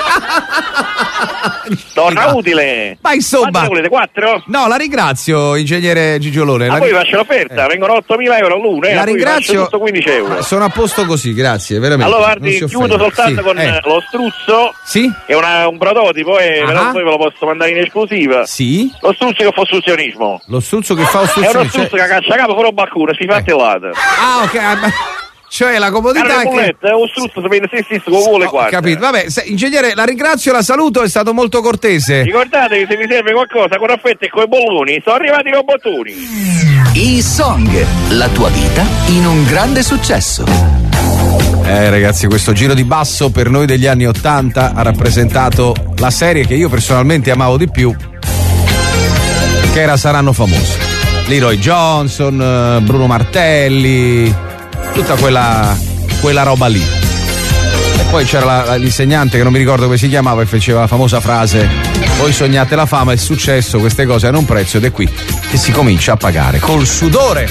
Torna utile. Ma insomma... Quanto ne volete? Quattro? No, la ringrazio, ingegnere Gigiolone. Ma La, poi vi faccio l'offerta, vengono ottomila euro l'uno, eh, la a cui vi ringrazio. faccio tutto quindici euro. Sono a posto così, grazie, veramente. Allora Non guardi, si chiudo offenda. soltanto Sì, con eh. lo struzzo, Sì? che è una- un prototipo, e Ah. però poi ve lo posso mandare in esclusiva. Sì? Lo struzzo che fa ostruzionismo. Lo struzzo che fa È uno ostruzione. struzzo cioè- che caccia capo fuori balcone, si fa attellata. Ah, ok. ah, ma- Cioè la comodità Carne che... bolletta, è uno struzzo, sapete se stesso come vuole, Ho guarda. capito, vabbè, se- ingegnere, la ringrazio, la saluto, è stato molto cortese. Ricordatevi, se vi serve qualcosa con affetto e coi bolloni, sono arrivati i robottoni. E-Song, la tua vita in un grande successo. Eh ragazzi, questo giro di basso per noi degli anni ottanta ha rappresentato la serie che io personalmente amavo di più, che era Saranno Famosi. Leroy Johnson, eh, Bruno Martelli, tutta quella, quella roba lì. E poi c'era la- la- l'insegnante che non mi ricordo come si chiamava e faceva la famosa frase: voi sognate la fama e il successo, queste cose hanno un prezzo, ed è qui che si comincia a pagare col sudore.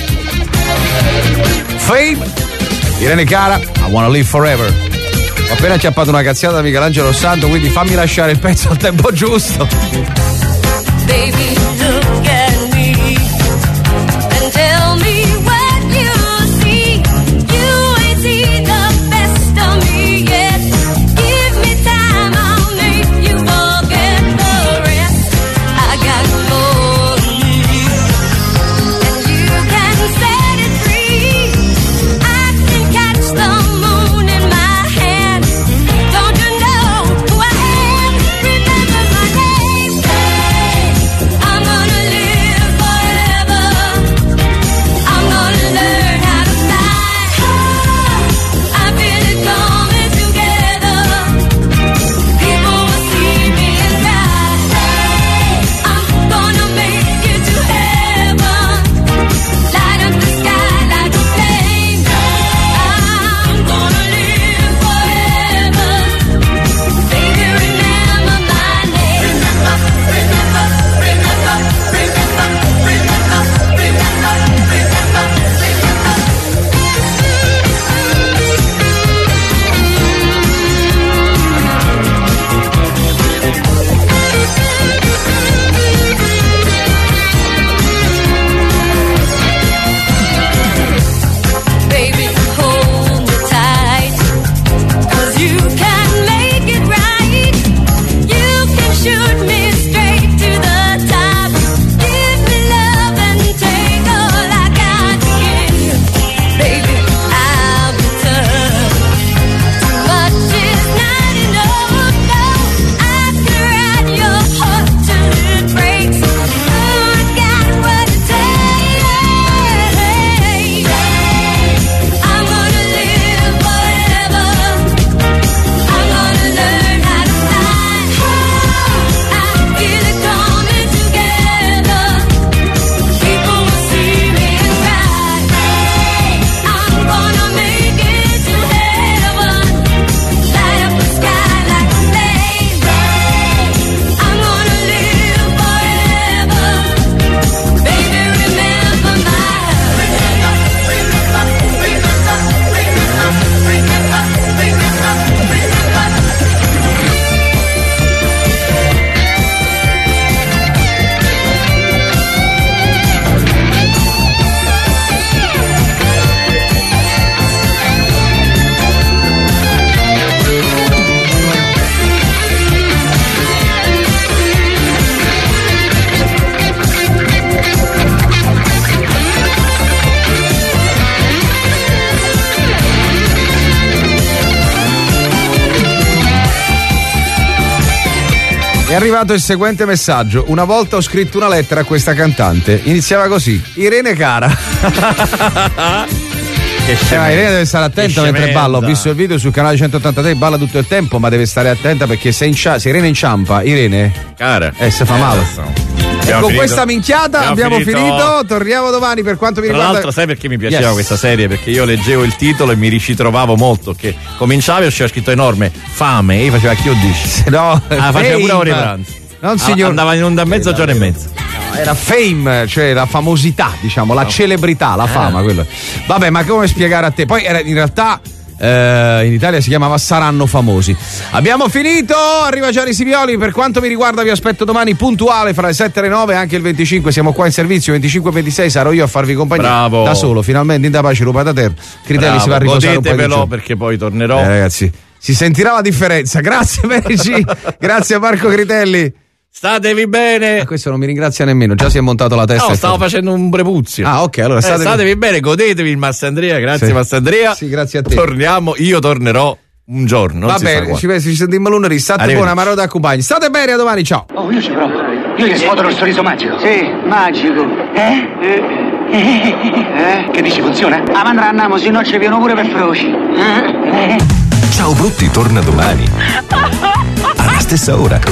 Fame, Irene Cara, I Wanna Live Forever. Ho appena acchiappato una cazziata da Michelangelo Santo, quindi fammi lasciare il pezzo al tempo giusto. Baby, look at me and tell me what you see. You ain't seen the best of me yet. Give me time, I'll make you forget the rest. I got more than you, and you can set it free. I can catch the moon in my hand. Don't you know who I am? Remember my name. I'm gonna live è arrivato il seguente messaggio. Una volta ho scritto una lettera a questa cantante. Iniziava così: Irene cara. Che eh, Irene deve stare attenta mentre balla. Ho visto il video sul canale centottantatré, balla tutto il tempo, ma deve stare attenta perché se, incia- se Irene inciampa, Irene cara, eh, se fa male. E con finito. Questa minchiata abbiamo, abbiamo finito. finito. Torniamo domani per quanto mi Tra riguarda. Tra l'altro, sai perché mi piaceva yes. questa serie? Perché io leggevo il titolo e mi ricitrovavo molto. Che cominciavi e c'era scritto enorme fame, e io faceva chi io dici. No, ah, faceva pure ore pranzo. Non signor... Andava in onda a mezzogiorno e mezzo. No, era fame, cioè la famosità, diciamo, la no. celebrità, la fama. Eh. Quello. Vabbè, ma come spiegare a te? Poi era in realtà. Eh, in Italia si chiamava Saranno Famosi. Abbiamo finito, arriva Gianni Sivioli. Per quanto mi riguarda vi aspetto domani puntuale fra le sette e le nove, anche il venticinque siamo qua in servizio, venticinque e ventisei sarò io a farvi compagnia. Bravo. Da solo, finalmente in da pace rupa da terra. Critelli si va a riposare un po' di giorni. Perché poi tornerò. Eh, ragazzi, si sentirà la differenza. Grazie Medici, grazie a Marco Critelli. Statevi bene. Ma questo non mi ringrazia nemmeno, già si è montato la testa. No, stavo facendo un prepuzio. Ah, ok, allora statevi, eh, statevi bene, godetevi il Massandria, grazie sì. Massandria. Sì, grazie a te. Torniamo, io tornerò un giorno. Va bene, ci, ci sentiamo lunedì. State buona, Maro da compagni. State bene, a domani, ciao. Oh, io ci provo. Io gli sfoto il sorriso magico. Sì, magico. Eh? Eh? Eh? Che dici, funziona? Ah, ma andranno, se no ci viene pure per froci. Eh? Ciao Brutti torna domani alla stessa ora.